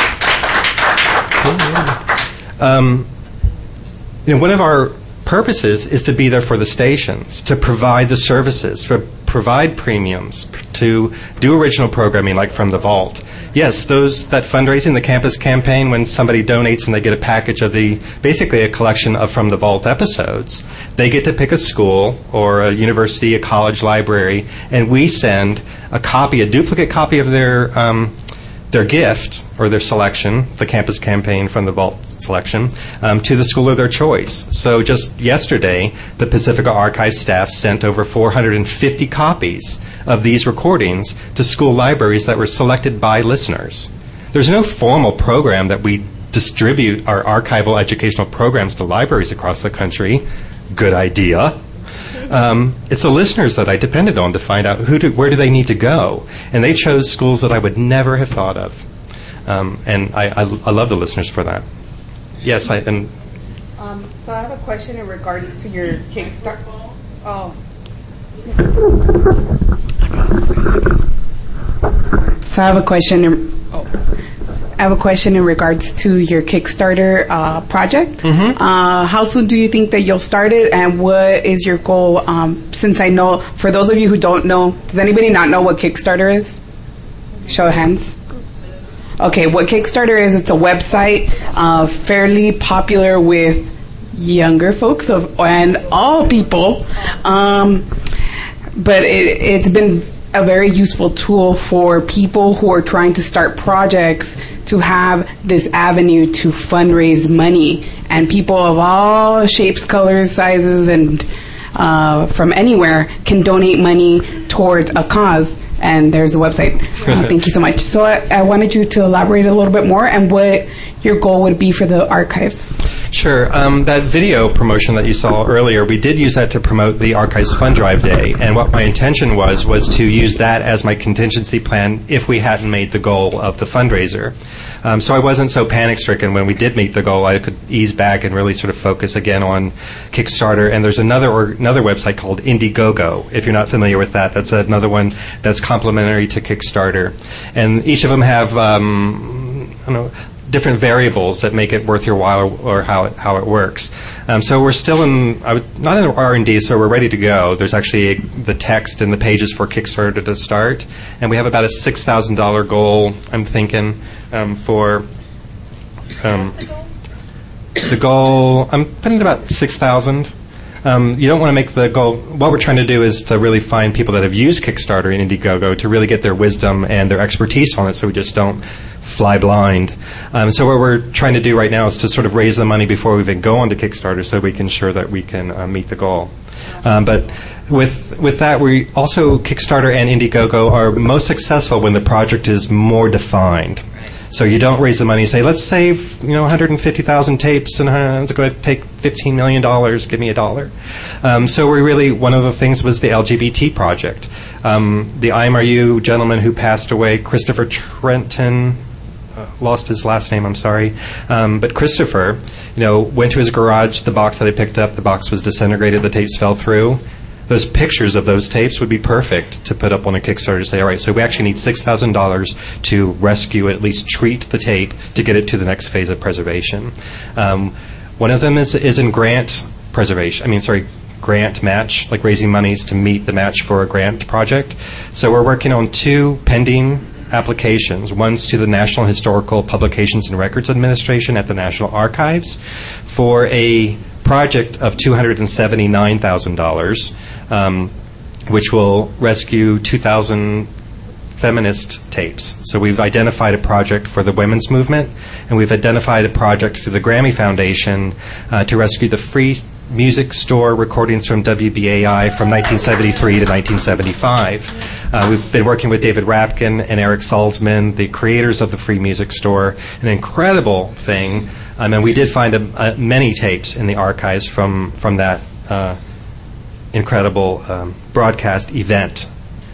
Um, you know, one of our purposes is to be there for the stations, to provide the services, to provide premiums, to do original programming like From the Vault. Yes, those that fundraising, the campus campaign, when somebody donates and they get a package of the, basically a collection of From the Vault episodes, they get to pick a school or a university, a college library, and we send a copy, a duplicate copy of their um, their gift or their selection, the campus campaign From the Vault selection, um, to the school of their choice. So just yesterday, the Pacifica Archive staff sent over four hundred fifty copies of these recordings to school libraries that were selected by listeners. There's no formal program that we distribute our archival educational programs to libraries across the country. Good idea. Um, it's the listeners that I depended on to find out who do, where do they need to go. And they chose schools that I would never have thought of. Um, and I, I, I love the listeners for that. Yes, I and Um, so I have a question in regards to your Kickstarter. Oh. So I have a question. In, oh, I have a question in regards to your Kickstarter uh, project. Mm-hmm. Uh, how soon do you think that you'll start it, and what is your goal? Um, since I know, for those of you who don't know, does anybody not know what Kickstarter is? Show of hands. Okay, what Kickstarter is, it's a website uh, fairly popular with younger folks of, and all people, um, but it, it's been a very useful tool for people who are trying to start projects to have this avenue to fundraise money. And people of all shapes, colors, sizes, and uh, from anywhere can donate money towards a cause. And there's a website. Uh, thank you so much. So I, I wanted you to elaborate a little bit more and what your goal would be for the archives. Sure. Um, that video promotion that you saw earlier, we did use that to promote the Archives Fund Drive Day. And what my intention was, was to use that as my contingency plan if we hadn't made the goal of the fundraiser. Um, so I wasn't so panic-stricken when we did meet the goal. I could ease back and really sort of focus again on Kickstarter. And there's another or, another website called Indiegogo. If you're not familiar with that, that's another one that's complementary to Kickstarter. And each of them have, um, I don't know, different variables that make it worth your while, or, or how it, how it works. Um, so we're still in, I would, not in R and D, so we're ready to go. There's actually a, the text and the pages for Kickstarter to start, and we have about a six thousand dollars goal, I'm thinking, um, for um, the goal. I'm putting it about six thousand dollars. Um, you don't want to make the goal. What we're trying to do is to really find people that have used Kickstarter and Indiegogo to really get their wisdom and their expertise on it, so we just don't fly blind. Um, so what we're trying to do right now is to sort of raise the money before we even go onto Kickstarter, so we can ensure that we can uh, meet the goal. Um, but with with that, we also, Kickstarter and Indiegogo are most successful when the project is more defined. So you don't raise the money and say, let's save, you know, one hundred fifty thousand tapes and uh, it's going to take fifteen million dollars, give me a dollar. Um, so we really, one of the things was the L G B T project. Um, the I M R U gentleman who passed away, Christopher Trenton, uh, lost his last name, I'm sorry. Um, but Christopher, you know, went to his garage, the box that I picked up, the box was disintegrated, the tapes fell through. Those pictures of those tapes would be perfect to put up on a Kickstarter to say, all right, so we actually need six thousand dollars to rescue, at least treat the tape to get it to the next phase of preservation. Um, one of them is, is in grant preservation. I mean, sorry, grant match, like raising monies to meet the match for a grant project. So we're working on two pending applications. One's to the National Historical Publications and Records Administration at the National Archives for a project of two hundred seventy-nine thousand dollars, um, which will rescue two thousand feminist tapes. So we've identified a project for the women's movement, and we've identified a project through the Grammy Foundation uh, to rescue the free music store recordings from W B A I from nineteen seventy-three to nineteen seventy-five. Uh, we've been working with David Rapkin and Eric Salzman, the creators of the Free Music Store, an incredible thing. Um, and we did find a, a, many tapes in the archives from, from that uh, incredible um, broadcast event.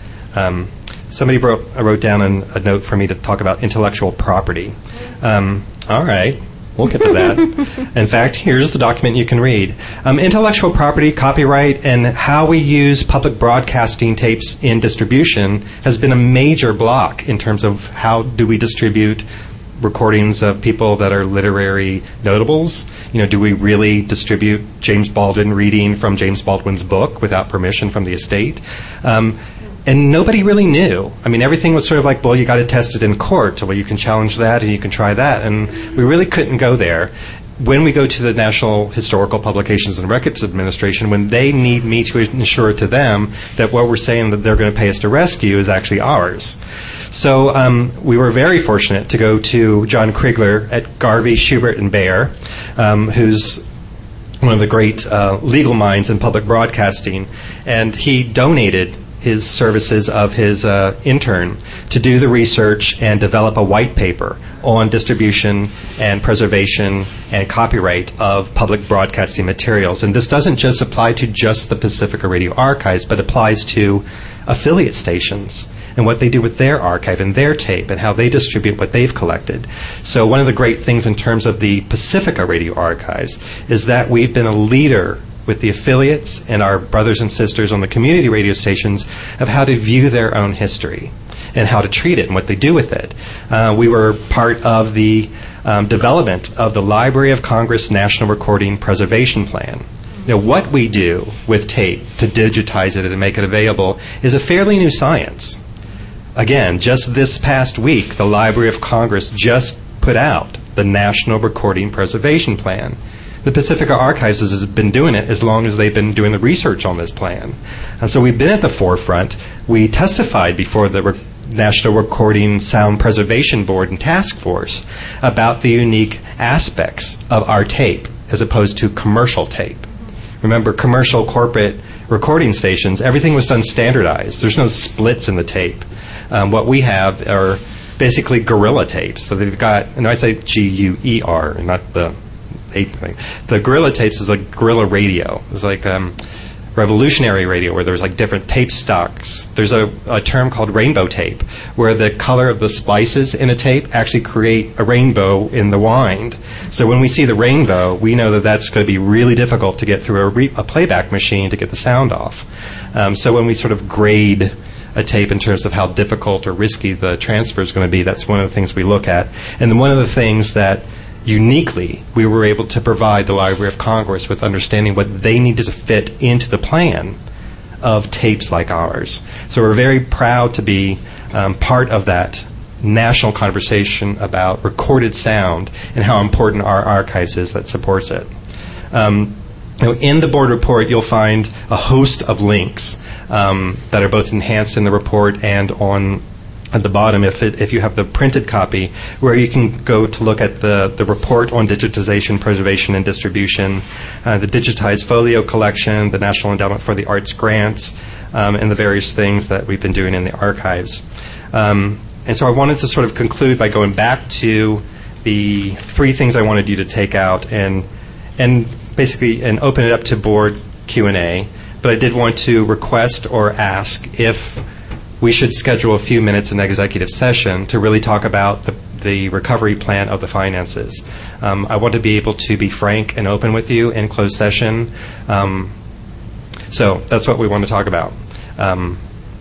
Um, somebody wrote, wrote down an, a note for me to talk about intellectual property. Um, all right. We'll get to that. In fact, here's the document you can read. Um, intellectual property, copyright, and how we use public broadcasting tapes in distribution has been a major block in terms of how do we distribute recordings of people that are literary notables. You know, do we really distribute James Baldwin reading from James Baldwin's book without permission from the estate? Um, And nobody really knew. I mean, everything was sort of like, well, you got to test it in court. Well, you can challenge that and you can try that. And we really couldn't go there. When we go to the National Historical Publications and Records Administration, when they need me to ensure to them that what we're saying that they're going to pay us to rescue is actually ours. So um, we were very fortunate to go to John Krigler at Garvey, Schubert, and Bayer, um, who's one of the great uh, legal minds in public broadcasting. And he donated his services of his uh, intern to do the research and develop a white paper on distribution and preservation and copyright of public broadcasting materials. And this doesn't just apply to just the Pacifica Radio Archives, but applies to affiliate stations and what they do with their archive and their tape and how they distribute what they've collected. So one of the great things in terms of the Pacifica Radio Archives is that we've been a leader with the affiliates and our brothers and sisters on the community radio stations of how to view their own history and how to treat it and what they do with it. Uh, we were part of the um, development of the Library of Congress National Recording Preservation Plan. You know, what we do with tape to digitize it and make it available is a fairly new science. Again, just this past week, the Library of Congress just put out the National Recording Preservation Plan. The Pacifica Archives has been doing it as long as they've been doing the research on this plan. And so we've been at the forefront. We testified before the Re- National Recording Sound Preservation Board and Task Force about the unique aspects of our tape as opposed to commercial tape. Remember, commercial corporate recording stations, everything was done standardized. There's no splits in the tape. Um, what we have are basically guerrilla tapes. So they've got, and I say G U E R, and not the ape thing. The guerrilla tapes is like guerrilla radio. It's like um, revolutionary radio where there's like different tape stocks. There's a, a term called rainbow tape where the color of the splices in a tape actually create a rainbow in the wind. So when we see the rainbow, we know that that's going to be really difficult to get through a, re- a playback machine to get the sound off. Um, so when we sort of grade a tape in terms of how difficult or risky the transfer is going to be, that's one of the things we look at. And then one of the things that uniquely, we were able to provide the Library of Congress with understanding what they needed to fit into the plan of tapes like ours. So we're very proud to be um, part of that national conversation about recorded sound and how important our archives is that supports it. Um, you know, in the board report, you'll find a host of links um, that are both enhanced in the report and on at the bottom, if it, if you have the printed copy, where you can go to look at the, the report on digitization, preservation, and distribution, uh, the digitized folio collection, the National Endowment for the Arts grants, um, and the various things that we've been doing in the archives. Um, and so I wanted to sort of conclude by going back to the three things I wanted you to take out and and basically and open it up to board Q and A. But I did want to request or ask if we should schedule a few minutes in the executive session to really talk about the, the recovery plan of the finances. Um, I want to be able to be frank and open with you in closed session. Um, so that's what we want to talk about. Um,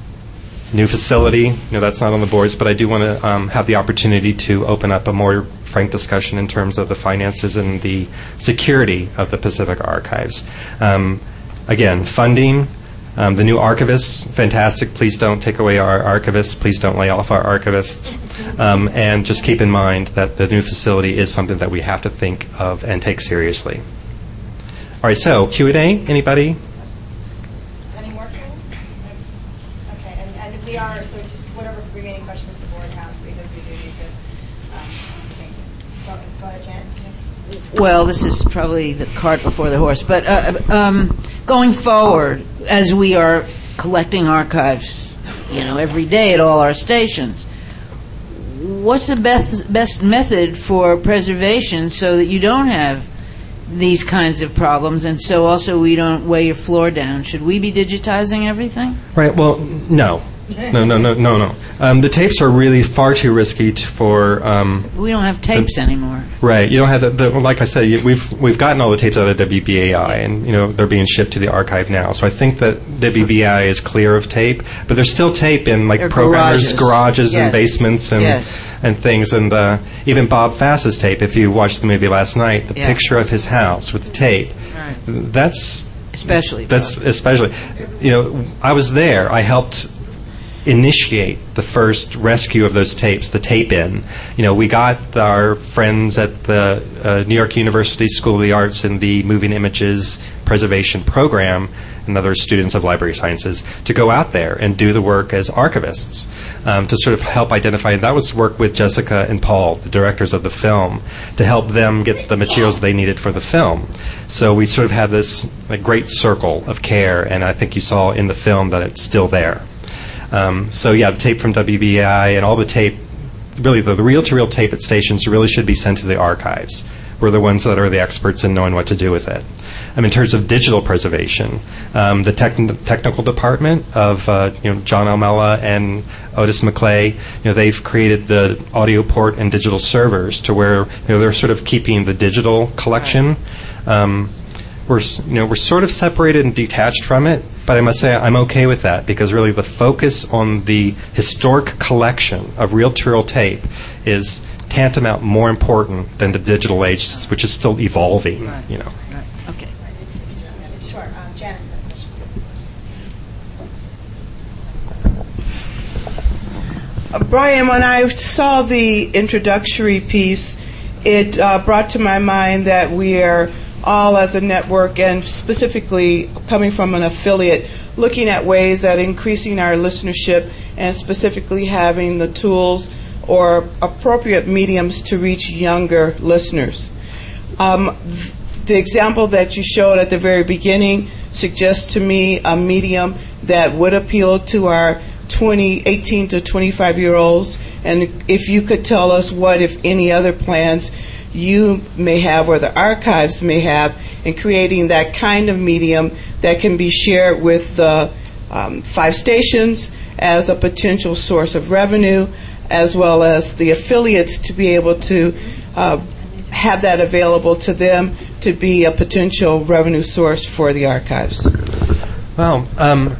new facility, you know, that's not on the boards, but I do want to um, have the opportunity to open up a more frank discussion in terms of the finances and the security of the Pacifica Archives. Um, again, funding. Um, the new archivists, fantastic. Please don't take away our archivists. Please don't lay off our archivists. Um, and just keep in mind that the new facility is something that we have to think of and take seriously. All right, so Q and A, anybody? Any more? Okay, and, and we are, so just whatever remaining questions the board has, because we do need to, um, think. Go, go ahead, Jan. Well, this is probably the cart before the horse, but uh, um, going forward, as we are collecting archives, you know, every day at all our stations, what's the best best method for preservation so that you don't have these kinds of problems, and so also we don't weigh your floor down? Should we be digitizing everything? Right. Well, no. No, no, no, no, no. Um, the tapes are really far too risky t- for. Um, we don't have tapes the, anymore. Right. You don't have the, the. Like I said, you, we've we've gotten all the tapes out of W B A I, and you know they're being shipped to the archive now. So I think that W B A I is clear of tape, but there's still tape in like They're programmers' garages, garages yes. and basements and yes. and things. And uh, even Bob Fass's tape. If you watched the movie last night, the yeah. picture of his house with the tape. Right. That's especially. That's Bob. especially. You know, I was there. I helped initiate the first rescue of those tapes, the tape in. You know, we got our friends at the uh, New York University School of the Arts in the Moving Images Preservation Program and other students of library sciences to go out there and do the work as archivists um, to sort of help identify. That was work with Jessica and Paul, the directors of the film, to help them get the materials they needed for the film. So we sort of had this like, great circle of care, and I think you saw in the film that it's still there. Um, so yeah, the tape from W B A I and all the tape, really the, the reel-to-reel tape at stations really should be sent to the archives. We're the ones that are the experts in knowing what to do with it. Um, in terms of digital preservation, um, the tech- technical department of uh, you know John Almella and Otis McClay, you know they've created the audio port and digital servers to where you know they're sort of keeping the digital collection. Um, We're, you know, we're sort of separated and detached from it, but I must say I'm okay with that because really the focus on the historic collection of reel-to-reel tape is tantamount more important than the digital age, which is still evolving. Right. You know. Right. Okay. Sure. Um, Janice. Uh, Brian, when I saw the introductory piece, it uh, brought to my mind that we are all as a network and specifically coming from an affiliate looking at ways at increasing our listenership and specifically having the tools or appropriate mediums to reach younger listeners. Um, th- the example that you showed at the very beginning suggests to me a medium that would appeal to our twenty, eighteen to twenty-five year olds, and if you could tell us what, if any, other plans you may have or the archives may have in creating that kind of medium that can be shared with the um, five stations as a potential source of revenue, as well as the affiliates to be able to uh, have that available to them to be a potential revenue source for the archives. Well, um,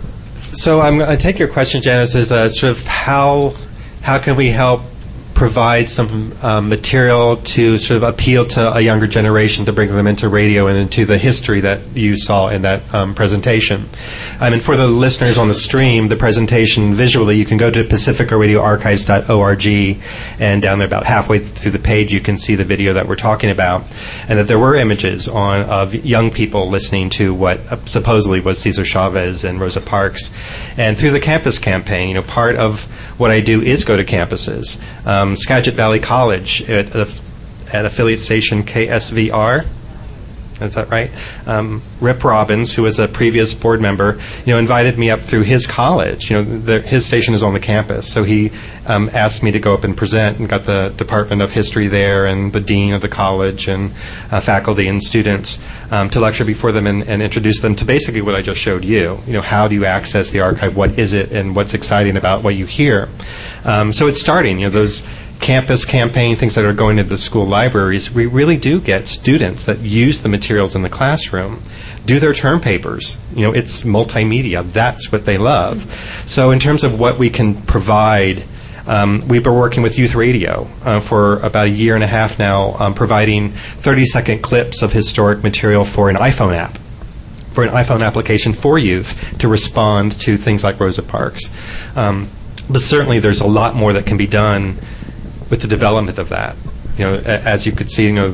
so I'm going to take your question, Janice, as uh, sort of how how can we help provide some um, material to sort of appeal to a younger generation to bring them into radio and into the history that you saw in that um, presentation. I mean, for the listeners on the stream, the presentation visually, you can go to pacifica radio archives dot org, and down there about halfway through the page you can see the video that we're talking about, and that there were images on of young people listening to what uh, supposedly was Cesar Chavez and Rosa Parks. And through the campus campaign, you know, part of what I do is go to campuses. Um, Skagit Valley College at, at affiliate station K S V R. Is that right? Um, Rip Robbins, who was a previous board member, you know, invited me up through his college. You know, the, his station is on the campus, so he um, asked me to go up and present, and got the Department of History there, and the dean of the college, and uh, faculty and students um, to lecture before them and, and introduce them to basically what I just showed you. You know, how do you access the archive? What is it, and what's exciting about what you hear? Um, so it's starting. You know, those campus campaign things that are going into the school libraries, we really do get students that use the materials in the classroom, do their term papers. You know, it's multimedia. That's what they love. So in terms of what we can provide, um, we've been working with Youth Radio uh, for about a year and a half now, um, providing thirty-second clips of historic material for an iPhone app, for an iPhone application for youth to respond to things like Rosa Parks. Um, but certainly there's a lot more that can be done with the development of that. You know, as you could see, you know,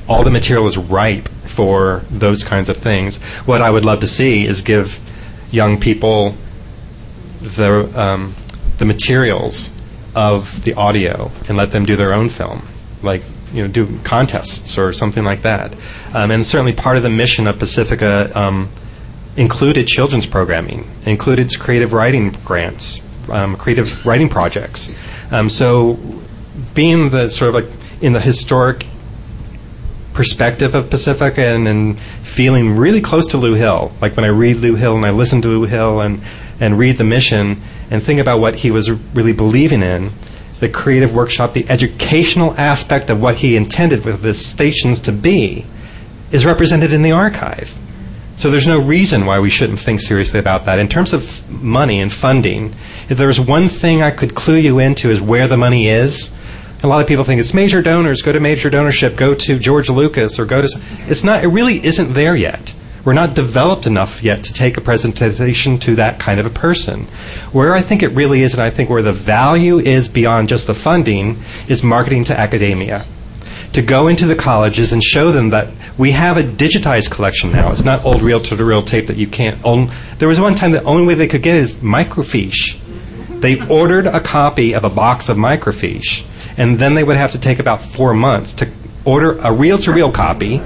all the material is ripe for those kinds of things. What I would love to see is give young people the um, the materials of the audio and let them do their own film, like, you know, do contests or something like that. Um, and certainly part of the mission of Pacifica um, included children's programming, included creative writing grants, um, creative writing projects. Um, so being the sort of like in the historic perspective of Pacifica and, and feeling really close to Lou Hill, like when I read Lou Hill and I listen to Lou Hill and, and read the mission and think about what he was really believing in, the creative workshop, the educational aspect of what he intended with the stations to be is represented in the archive. So there's no reason why we shouldn't think seriously about that. In terms of money and funding, if there was one thing I could clue you into is where the money is. A lot of people think it's major donors, go to major donorship, go to George Lucas, or go to... It's not. It really isn't there yet. We're not developed enough yet to take a presentation to that kind of a person. Where I think it really is, and I think where the value is beyond just the funding, is marketing to academia. To go into the colleges and show them that we have a digitized collection now. It's not old reel-to-reel tape that you can't own. There was one time the only way they could get is microfiche. They ordered a copy of a box of microfiche, and then they would have to take about four months to order a reel-to-reel copy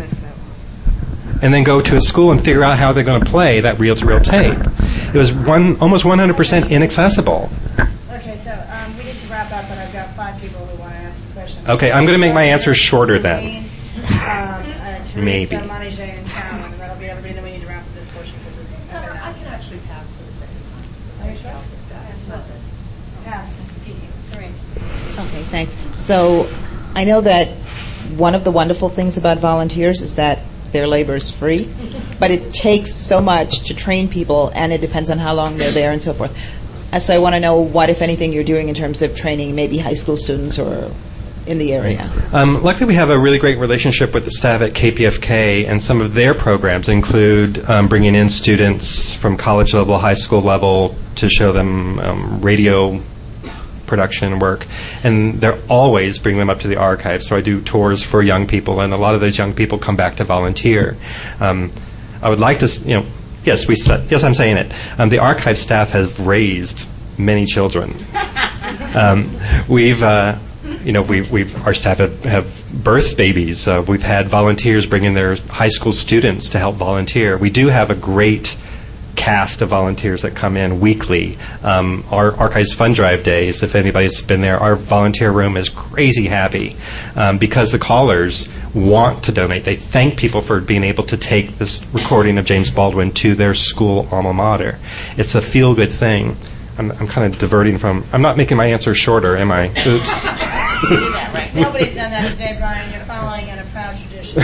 and then go to a school and figure out how they're going to play that reel-to-reel tape. It was one almost one hundred percent inaccessible. Okay, so um, we need to wrap up, but I've got five people who want to ask you questions. Okay, I'm going to make my answers shorter then. Um, uh, Teresa, Maybe. Manijay, and Chow, and that'll be everybody. Then we need to wrap up this portion because we're. Summer, I can actually pass for the second time. Are you sure? It's not good. Pass. Serene. Okay, thanks. So I know that one of the wonderful things about volunteers is that their labor is free, but it takes so much to train people, and it depends on how long they're there and so forth. And so I want to know what, if anything, you're doing in terms of training maybe high school students or in the area. Um, luckily, we have a really great relationship with the staff at K P F K, and some of their programs include um, bringing in students from college level, high school level, to show them um, radio production work, and they're always bringing them up to the archive. So I do tours for young people, and a lot of those young people come back to volunteer. Um, I would like to, you know, yes, we, yes, I'm saying it. Um, the archive staff has raised many children. Um, we've, uh, you know, we've, we've, our staff have, have birthed babies. Uh, we've had volunteers bring in their high school students to help volunteer. We do have a great cast of volunteers that come in weekly. Um, our Archives Fund Drive days, if anybody's been there, our volunteer room is crazy happy um, because the callers want to donate. They thank people for being able to take this recording of James Baldwin to their school alma mater. It's a feel-good thing. I'm, I'm kind of diverting from... I'm not making my answer shorter, am I? Oops. You do that, right? Nobody's done that today, Brian. You're following in a proud tradition.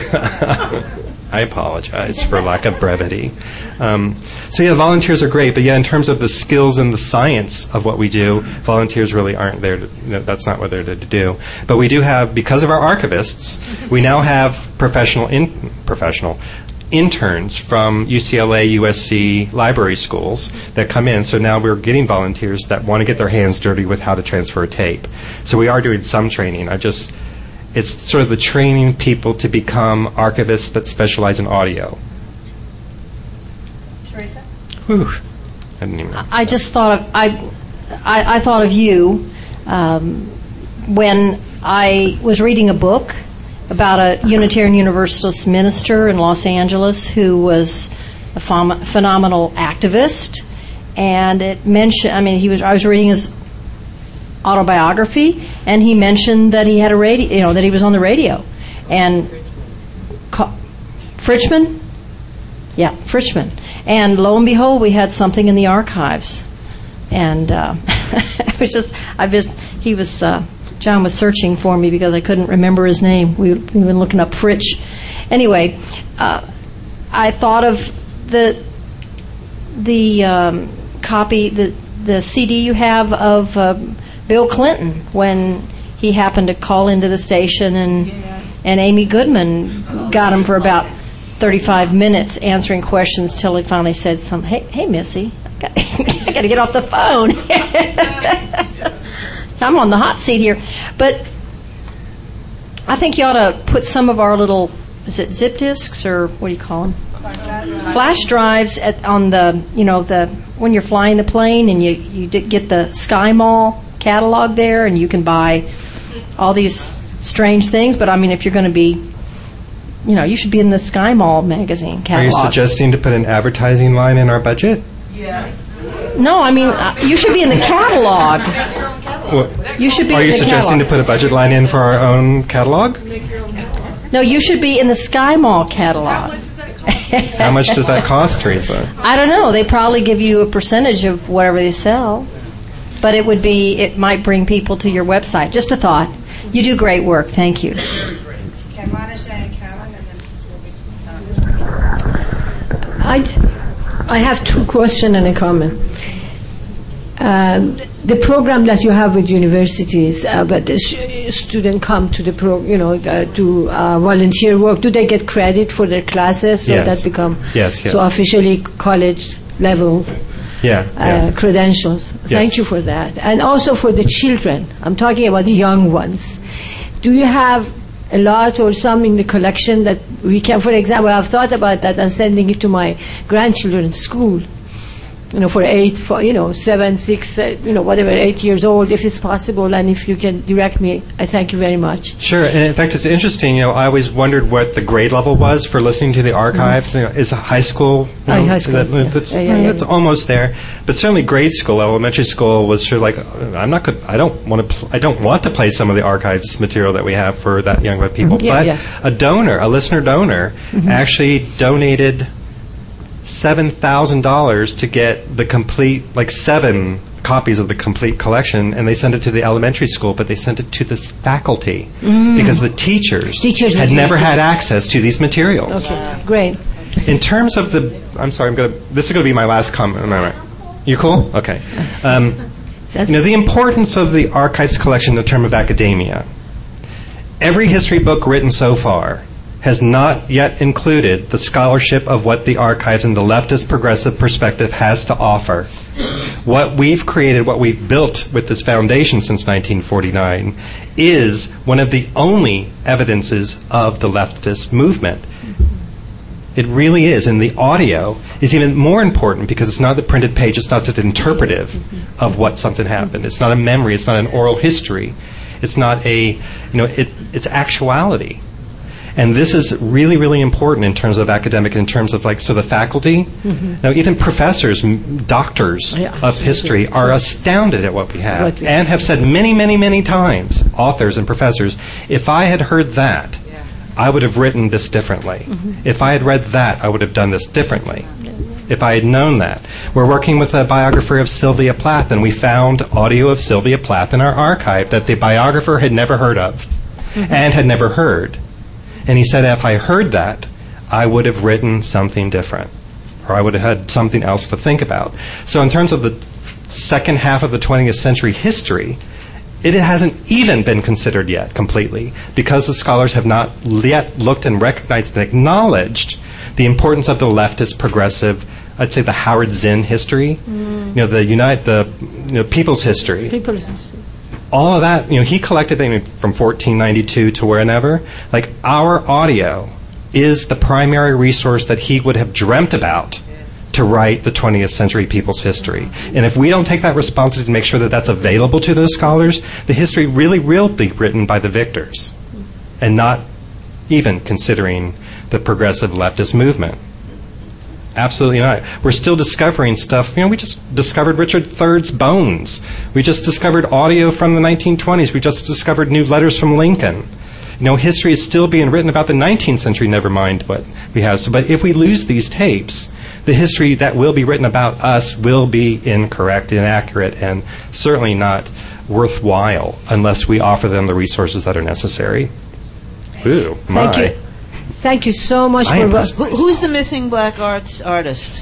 I apologize for lack of brevity. Um, so yeah, volunteers are great, but yeah, in terms of the skills and the science of what we do, volunteers really aren't there to, you know, that's not what they're there to do. But we do have, because of our archivists, we now have professional in, professional interns from U C L A, U S C library schools that come in. So now we're getting volunteers that want to get their hands dirty with how to transfer a tape. So we are doing some training. I just, it's sort of the training people to become archivists that specialize in audio. Teresa? Whew. I didn't even know. I just thought of I, I, I thought of you um, when I was reading a book about a Unitarian Universalist minister in Los Angeles who was a ph- phenomenal activist, and it mentioned. I mean, he was. I was reading his autobiography, and he mentioned that he had a radio. You know, that he was on the radio, and ca- Fritchman. Yeah, Fritchman. And lo and behold, we had something in the archives. And uh, it was just, I just, he was, uh, John was searching for me because I couldn't remember his name. We, we've been looking up Fritch. Anyway, uh, I thought of the the um, copy, the the C D you have of uh, Bill Clinton when he happened to call into the station, and and Amy Goodman got him for about thirty-five minutes answering questions till he finally said something. Hey, hey, Missy, I got, I got to get off the phone. I'm on the hot seat here. But I think you ought to put some of our little is it zip disks or what do you call them? Flash drives at, on the, you know, the when you're flying the plane and you, you d- get the Sky Mall catalog there and you can buy all these strange things. But, I mean, if you're going to be, you know, you should be in the Sky Mall magazine catalog. Are you suggesting to put an advertising line in our budget? Yes. No, I mean, uh, you should be in the catalog. Well, You should be are in you the suggesting catalog. to put a budget line in for our own catalog? No, you should be in the Sky Mall catalog. How much does that cost, Teresa? I don't know. They probably give you a percentage of whatever they sell. But it would be, it might bring people to your website. Just a thought. You do great work. Thank you. I, I have two questions and a comment. Um, the program that you have with universities, uh, but the sh- student come to the pro, you know, uh, do uh, volunteer work. Do they get credit for their classes? So Yes. that become Yes, yes. so officially college level Yeah. uh, yeah. credentials. Thank Yes. you for that, and also for the children. I'm talking about the young ones. Do you have a lot or some in the collection that we can, for example, I've thought about that and sending it to my grandchildren's school. You know, for eight, for, you know, seven, six, uh, you know, whatever, eight years old, if it's possible, and if you can direct me, I thank you very much. Sure, and in fact, it's interesting. You know, I always wondered what the grade level was for listening to the archives. Mm-hmm. You know, is a high school? You Oh, know, high school, That, yeah. That's, Yeah, yeah, yeah, that's yeah. almost there, but certainly grade school, elementary school was sort of like, uh, I'm not good. I don't want to. Pl- I don't want to play some of the archives material that we have for that young of people. Mhm. Yeah, but yeah. a donor, a listener donor, Mhm. actually donated seven thousand dollars to get the complete, like seven copies of the complete collection, and they sent it to the elementary school, but they sent it to the faculty Mm. because the teachers, Teachers had would never use it. had access to these materials. Okay, great. In terms of the, I'm sorry, I'm gonna. This is going to be my last comment. Am I right? You cool? Okay. Um, you know the importance of the archives collection in the term of academia. Every history book written so far has not yet included the scholarship of what the archives and the leftist progressive perspective has to offer. What we've created, what we've built with this foundation since nineteen forty-nine, is one of the only evidences of the leftist movement. It really is. And the audio is even more important because it's not the printed page, it's not just interpretive of what something happened. It's not a memory, it's not an oral history. It's not a, you know, it, it's actuality. And this is really, really important in terms of academic, in terms of like, so the faculty, Mhm. now even professors, m- doctors Yeah, of history are astounded at what we have What we and have said many, many, many times, authors and professors, if I had heard that, I would have written this differently. Mhm. If I had read that, I would have done this differently. If I had known that. We're working with a biographer of Sylvia Plath, and we found audio of Sylvia Plath in our archive that the biographer had never heard of Mhm. and had never heard. And he said, if I heard that, I would have written something different, or I would have had something else to think about. So in terms of the second half of the twentieth century history, it hasn't even been considered yet completely, because the scholars have not yet looked and recognized and acknowledged the importance of the leftist progressive, I'd say the Howard Zinn history, Mm. you know, the Unite, the you know, people's history. People, All of that, you know, he collected them from fourteen ninety-two to wherever. Like, our audio is the primary resource that he would have dreamt about to write the twentieth century people's history. And if we don't take that responsibility to make sure that that's available to those scholars, the history really will be written by the victors, and not even considering the progressive leftist movement. Absolutely not. We're still discovering stuff. You know, we just discovered Richard the Third's bones. We just discovered audio from the nineteen twenties. We just discovered new letters from Lincoln. You know, history is still being written about the nineteenth century, never mind what we have. So, but if we lose these tapes, the history that will be written about us will be incorrect, inaccurate, and certainly not worthwhile unless we offer them the resources that are necessary. Ooh, my. Thank you. Thank you so much I for am what. Who, who's the missing black arts artist?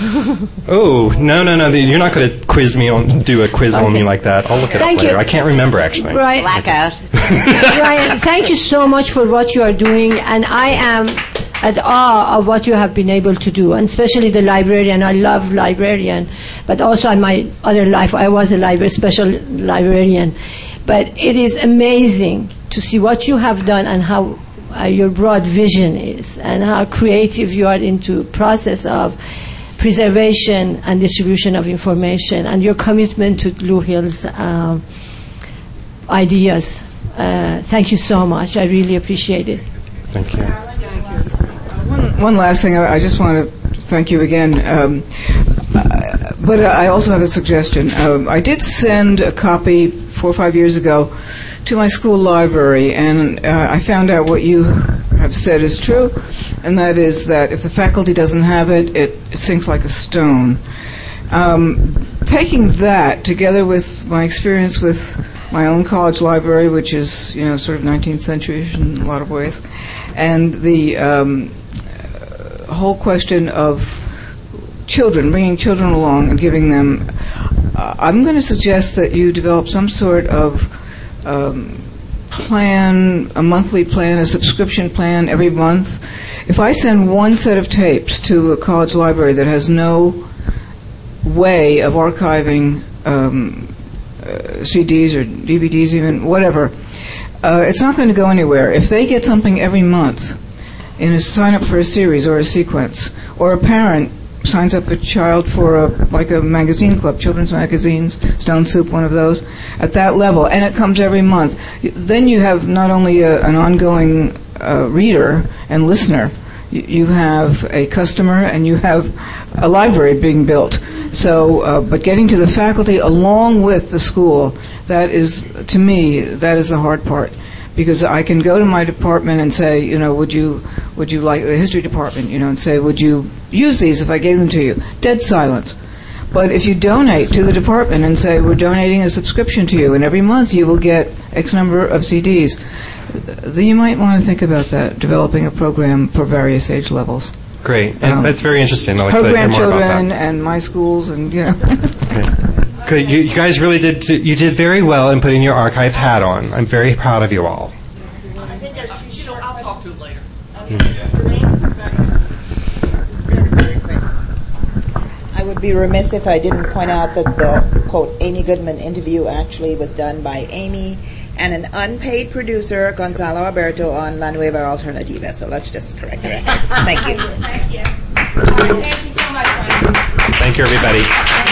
Oh, no, no, no. You're not going to quiz me on, do a quiz on me like that. I'll look it Thank up later. you. I can't remember, actually. Brian, Blackout. Brian, thank you so much for what you are doing, and I am at awe of what you have been able to do, and especially the librarian. I love librarian, but also in my other life, I was a library, special librarian. But it is amazing to see what you have done and how uh, your broad vision is and how creative you are into process of preservation and distribution of information and your commitment to Blue Hills um, ideas. Uh, thank you so much. I really appreciate it. Thank you. One, one last thing. I, I just want to thank you again. Um, uh, but I also have a suggestion. Um, I did send a copy four or five years ago to my school library, and uh, I found out what you have said is true, and that is that if the faculty doesn't have it, it, it sinks like a stone. Um, taking that together with my experience with my own college library, which is, you know, sort of nineteenth century in a lot of ways, and the um, uh, whole question of children, bringing children along and giving them, uh, I'm going to suggest that you develop some sort of um, plan, a monthly plan, a subscription plan every month. If I send one set of tapes to a college library that has no way of archiving um, uh, C Ds or D V Ds, even whatever, uh, it's not going to go anywhere. If they get something every month in a sign up for a series or a sequence, or a parent signs up a child for a like a magazine club, children's magazines, Stone Soup, one of those, at that level, and it comes every month, then you have not only a, an ongoing uh, reader and listener, you, you have a customer and you have a library being built. So, uh, but getting to the faculty along with the school, that is, to me, that is the hard part. Because I can go to my department and say, you know, would you, would you like the history department, you know, and say, would you use these if I gave them to you? Dead silence. But if you donate to the department and say, we're donating a subscription to you, and every month you will get X number of C Ds, then you might want to think about that, developing a program for various age levels. Great. And Um, that's very interesting. I'd like Her to hear more about grandchildren that. and my schools and, you know. Good. You, you guys really did. You did very well in putting your archive hat on. I'm very proud of you all. I think there's two short. I'll talk to him later. I would be remiss if I didn't point out that the, quote, Amy Goodman interview actually was done by Amy and an unpaid producer, Gonzalo Alberto, on La Nueva Alternativa. So let's just correct that. Thank you. Thank you. Thank you so much. Thank you, everybody.